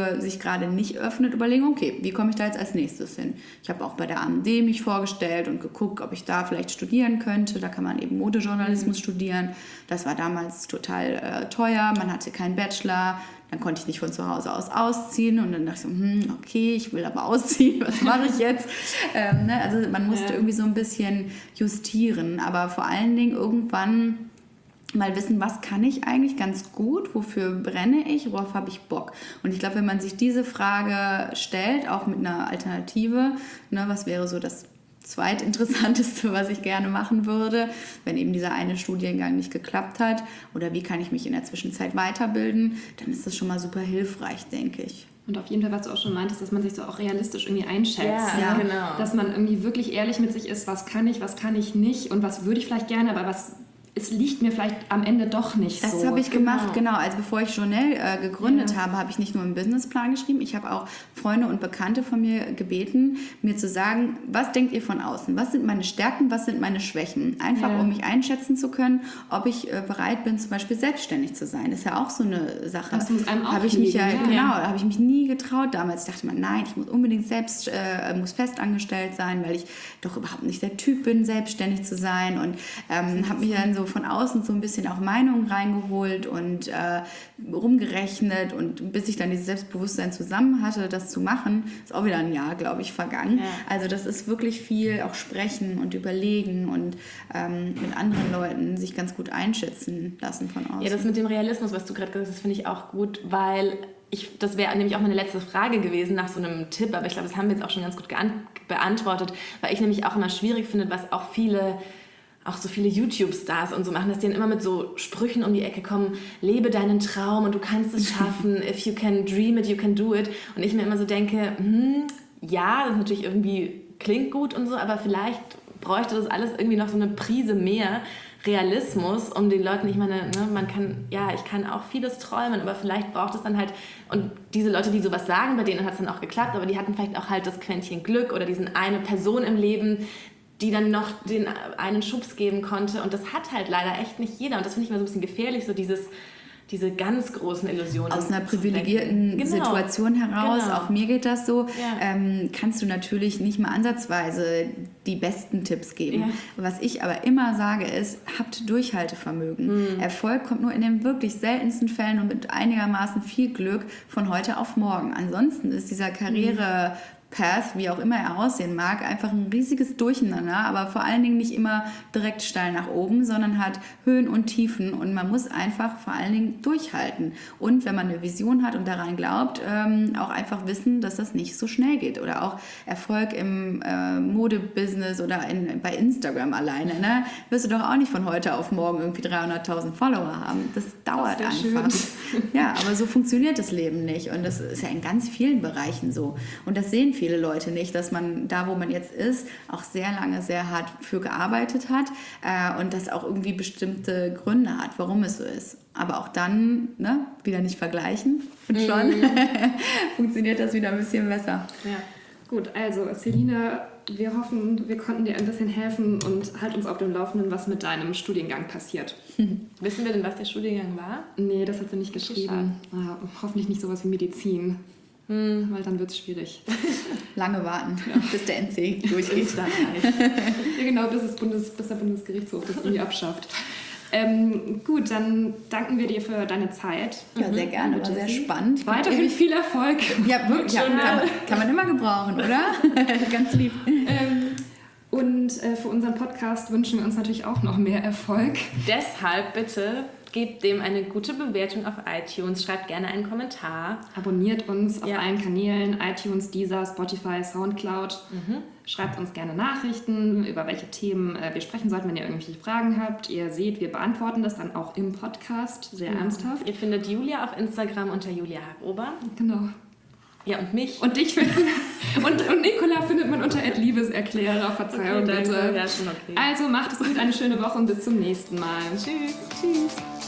gerade nicht öffnet, überlegen, okay, wie komme ich da jetzt als nächstes hin? Ich habe auch bei der A M D mich vorgestellt und geguckt, ob ich da vielleicht studieren könnte. Da kann man eben Modejournalismus mhm. studieren. Das war damals total äh, teuer, man hatte keinen Bachelor. Dann konnte ich nicht von zu Hause aus ausziehen und dann dachte ich so, hm, okay, ich will aber ausziehen, was mache ich jetzt? ähm, ne? Also man musste ja. irgendwie so ein bisschen justieren, aber vor allen Dingen irgendwann mal wissen, was kann ich eigentlich ganz gut, wofür brenne ich, worauf habe ich Bock? Und ich glaube, wenn man sich diese Frage stellt, auch mit einer Alternative, ne, was wäre so das zweitinteressanteste, was ich gerne machen würde, wenn eben dieser eine Studiengang nicht geklappt hat, oder wie kann ich mich in der Zwischenzeit weiterbilden, dann ist das schon mal super hilfreich, denke ich.
Und auf jeden Fall, was du auch schon meintest, dass man sich so auch realistisch irgendwie einschätzt.
Ja,
ja?
genau.
Dass man irgendwie wirklich ehrlich mit sich ist, was kann ich, was kann ich nicht und was würde ich vielleicht gerne, aber was es liegt mir vielleicht am Ende doch nicht
das
so.
Das habe ich gemacht, genau. Also bevor ich Journelle äh, gegründet ja. habe, habe ich nicht nur einen Businessplan geschrieben, ich habe auch Freunde und Bekannte von mir gebeten, mir zu sagen, was denkt ihr von außen? Was sind meine Stärken, was sind meine Schwächen? Einfach, ja. um mich einschätzen zu können, ob ich äh, bereit bin, zum Beispiel selbstständig zu sein. Das ist ja auch so eine Sache.
Das muss einem auch
habe ich mich ja,
ja.
Genau, ja. habe ich mich nie getraut damals. Ich dachte mir, nein, ich muss unbedingt selbst, äh, muss festangestellt sein, weil ich doch überhaupt nicht der Typ bin, selbstständig zu sein, und ähm, habe mich dann so von außen so ein bisschen auch Meinungen reingeholt und äh, rumgerechnet, und bis ich dann dieses Selbstbewusstsein zusammen hatte, das zu machen, ist auch wieder ein Jahr, glaube ich, vergangen. Ja. Also das ist wirklich viel auch sprechen und überlegen und ähm, mit anderen Leuten sich ganz gut einschätzen lassen von außen.
Ja, das mit dem Realismus, was du gerade gesagt hast, finde ich auch gut, weil ich, das wäre nämlich auch meine letzte Frage gewesen nach so einem Tipp, aber ich glaube, das haben wir jetzt auch schon ganz gut geant- beantwortet, weil ich nämlich auch immer schwierig finde, was auch viele auch so viele YouTube-Stars und so machen, dass die dann immer mit so Sprüchen um die Ecke kommen, lebe deinen Traum und du kannst es schaffen, if you can dream it, you can do it. Und ich mir immer so denke, hm, ja, das ist natürlich irgendwie, klingt gut und so, aber vielleicht bräuchte das alles irgendwie noch so eine Prise mehr Realismus, um den Leuten, ich meine, ne, man kann, ja, ich kann auch vieles träumen, aber vielleicht braucht es dann halt, und diese Leute, die sowas sagen, bei denen hat es dann auch geklappt, aber die hatten vielleicht auch halt das Quäntchen Glück oder diesen eine Person im Leben, die dann noch den einen Schubs geben konnte, und das hat halt leider echt nicht jeder, und das finde ich mal so ein bisschen gefährlich, so dieses, diese ganz großen Illusionen.
Aus einer privilegierten genau. Situation heraus, genau. auch mir geht das so, ja. ähm, kannst du natürlich nicht mal ansatzweise die besten Tipps geben. Ja. Was ich aber immer sage ist, habt Durchhaltevermögen. Mhm. Erfolg kommt nur in den wirklich seltensten Fällen und mit einigermaßen viel Glück von heute auf morgen. Ansonsten ist dieser Karriere... Mhm. Path, wie auch immer er aussehen mag, einfach ein riesiges Durcheinander, aber vor allen Dingen nicht immer direkt steil nach oben, sondern hat Höhen und Tiefen, und man muss einfach vor allen Dingen durchhalten. Und wenn man eine Vision hat und daran glaubt, ähm, auch einfach wissen, dass das nicht so schnell geht. Oder auch Erfolg im äh, Modebusiness oder in, bei Instagram alleine. Ne? Wirst du doch auch nicht von heute auf morgen irgendwie dreihunderttausend Follower haben. Das dauert das einfach. Schön. Ja, aber so funktioniert das Leben nicht, und das ist ja in ganz vielen Bereichen so. Und das sehen viele Leute nicht, dass man da, wo man jetzt ist, auch sehr lange, sehr hart für gearbeitet hat äh, und das auch irgendwie bestimmte Gründe hat, warum es so ist. Aber auch dann, ne, wieder nicht vergleichen, und schon mm. funktioniert das wieder ein bisschen besser.
Ja. Gut, also Selina, wir hoffen, wir konnten dir ein bisschen helfen, und halt uns auf dem Laufenden, was mit deinem Studiengang passiert.
Wissen wir denn, was der Studiengang war?
Nee, das hat sie nicht geschrieben. Ah, hoffentlich nicht sowas wie Medizin. Hm, weil dann wird es schwierig.
Lange warten, ja. bis der N C durchgeht.
Ja, genau, bis, das Bundes, bis der Bundesgerichtshof das irgendwie abschafft. Ähm, gut, dann danken wir dir für deine Zeit.
Ja, sehr gerne, war sehr spannend.
Weiterhin viel Erfolg.
Ja, wirklich, ja, kann, man, kann man immer gebrauchen, oder? Ganz lieb.
Ähm, und äh, für unseren Podcast wünschen wir uns natürlich auch noch mehr Erfolg.
Deshalb bitte gebt dem eine gute Bewertung auf iTunes, schreibt gerne einen Kommentar.
Abonniert uns auf
ja.
allen Kanälen, iTunes, Deezer, Spotify, Soundcloud. Mhm. Schreibt uns gerne Nachrichten, über welche Themen äh, wir sprechen sollten, wenn ihr irgendwelche Fragen habt. Ihr seht, wir beantworten das dann auch im Podcast, sehr
ja.
ernsthaft.
Ihr findet Julia auf Instagram unter Julia Hagober.
Genau.
Ja, und mich.
Und dich findet und, und Nicola findet man unter Liebeserklärer. Verzeihung,
okay,
bitte.
Ja, schon okay.
Also macht es gut, eine schöne Woche und bis zum nächsten Mal.
Tschüss. Tschüss.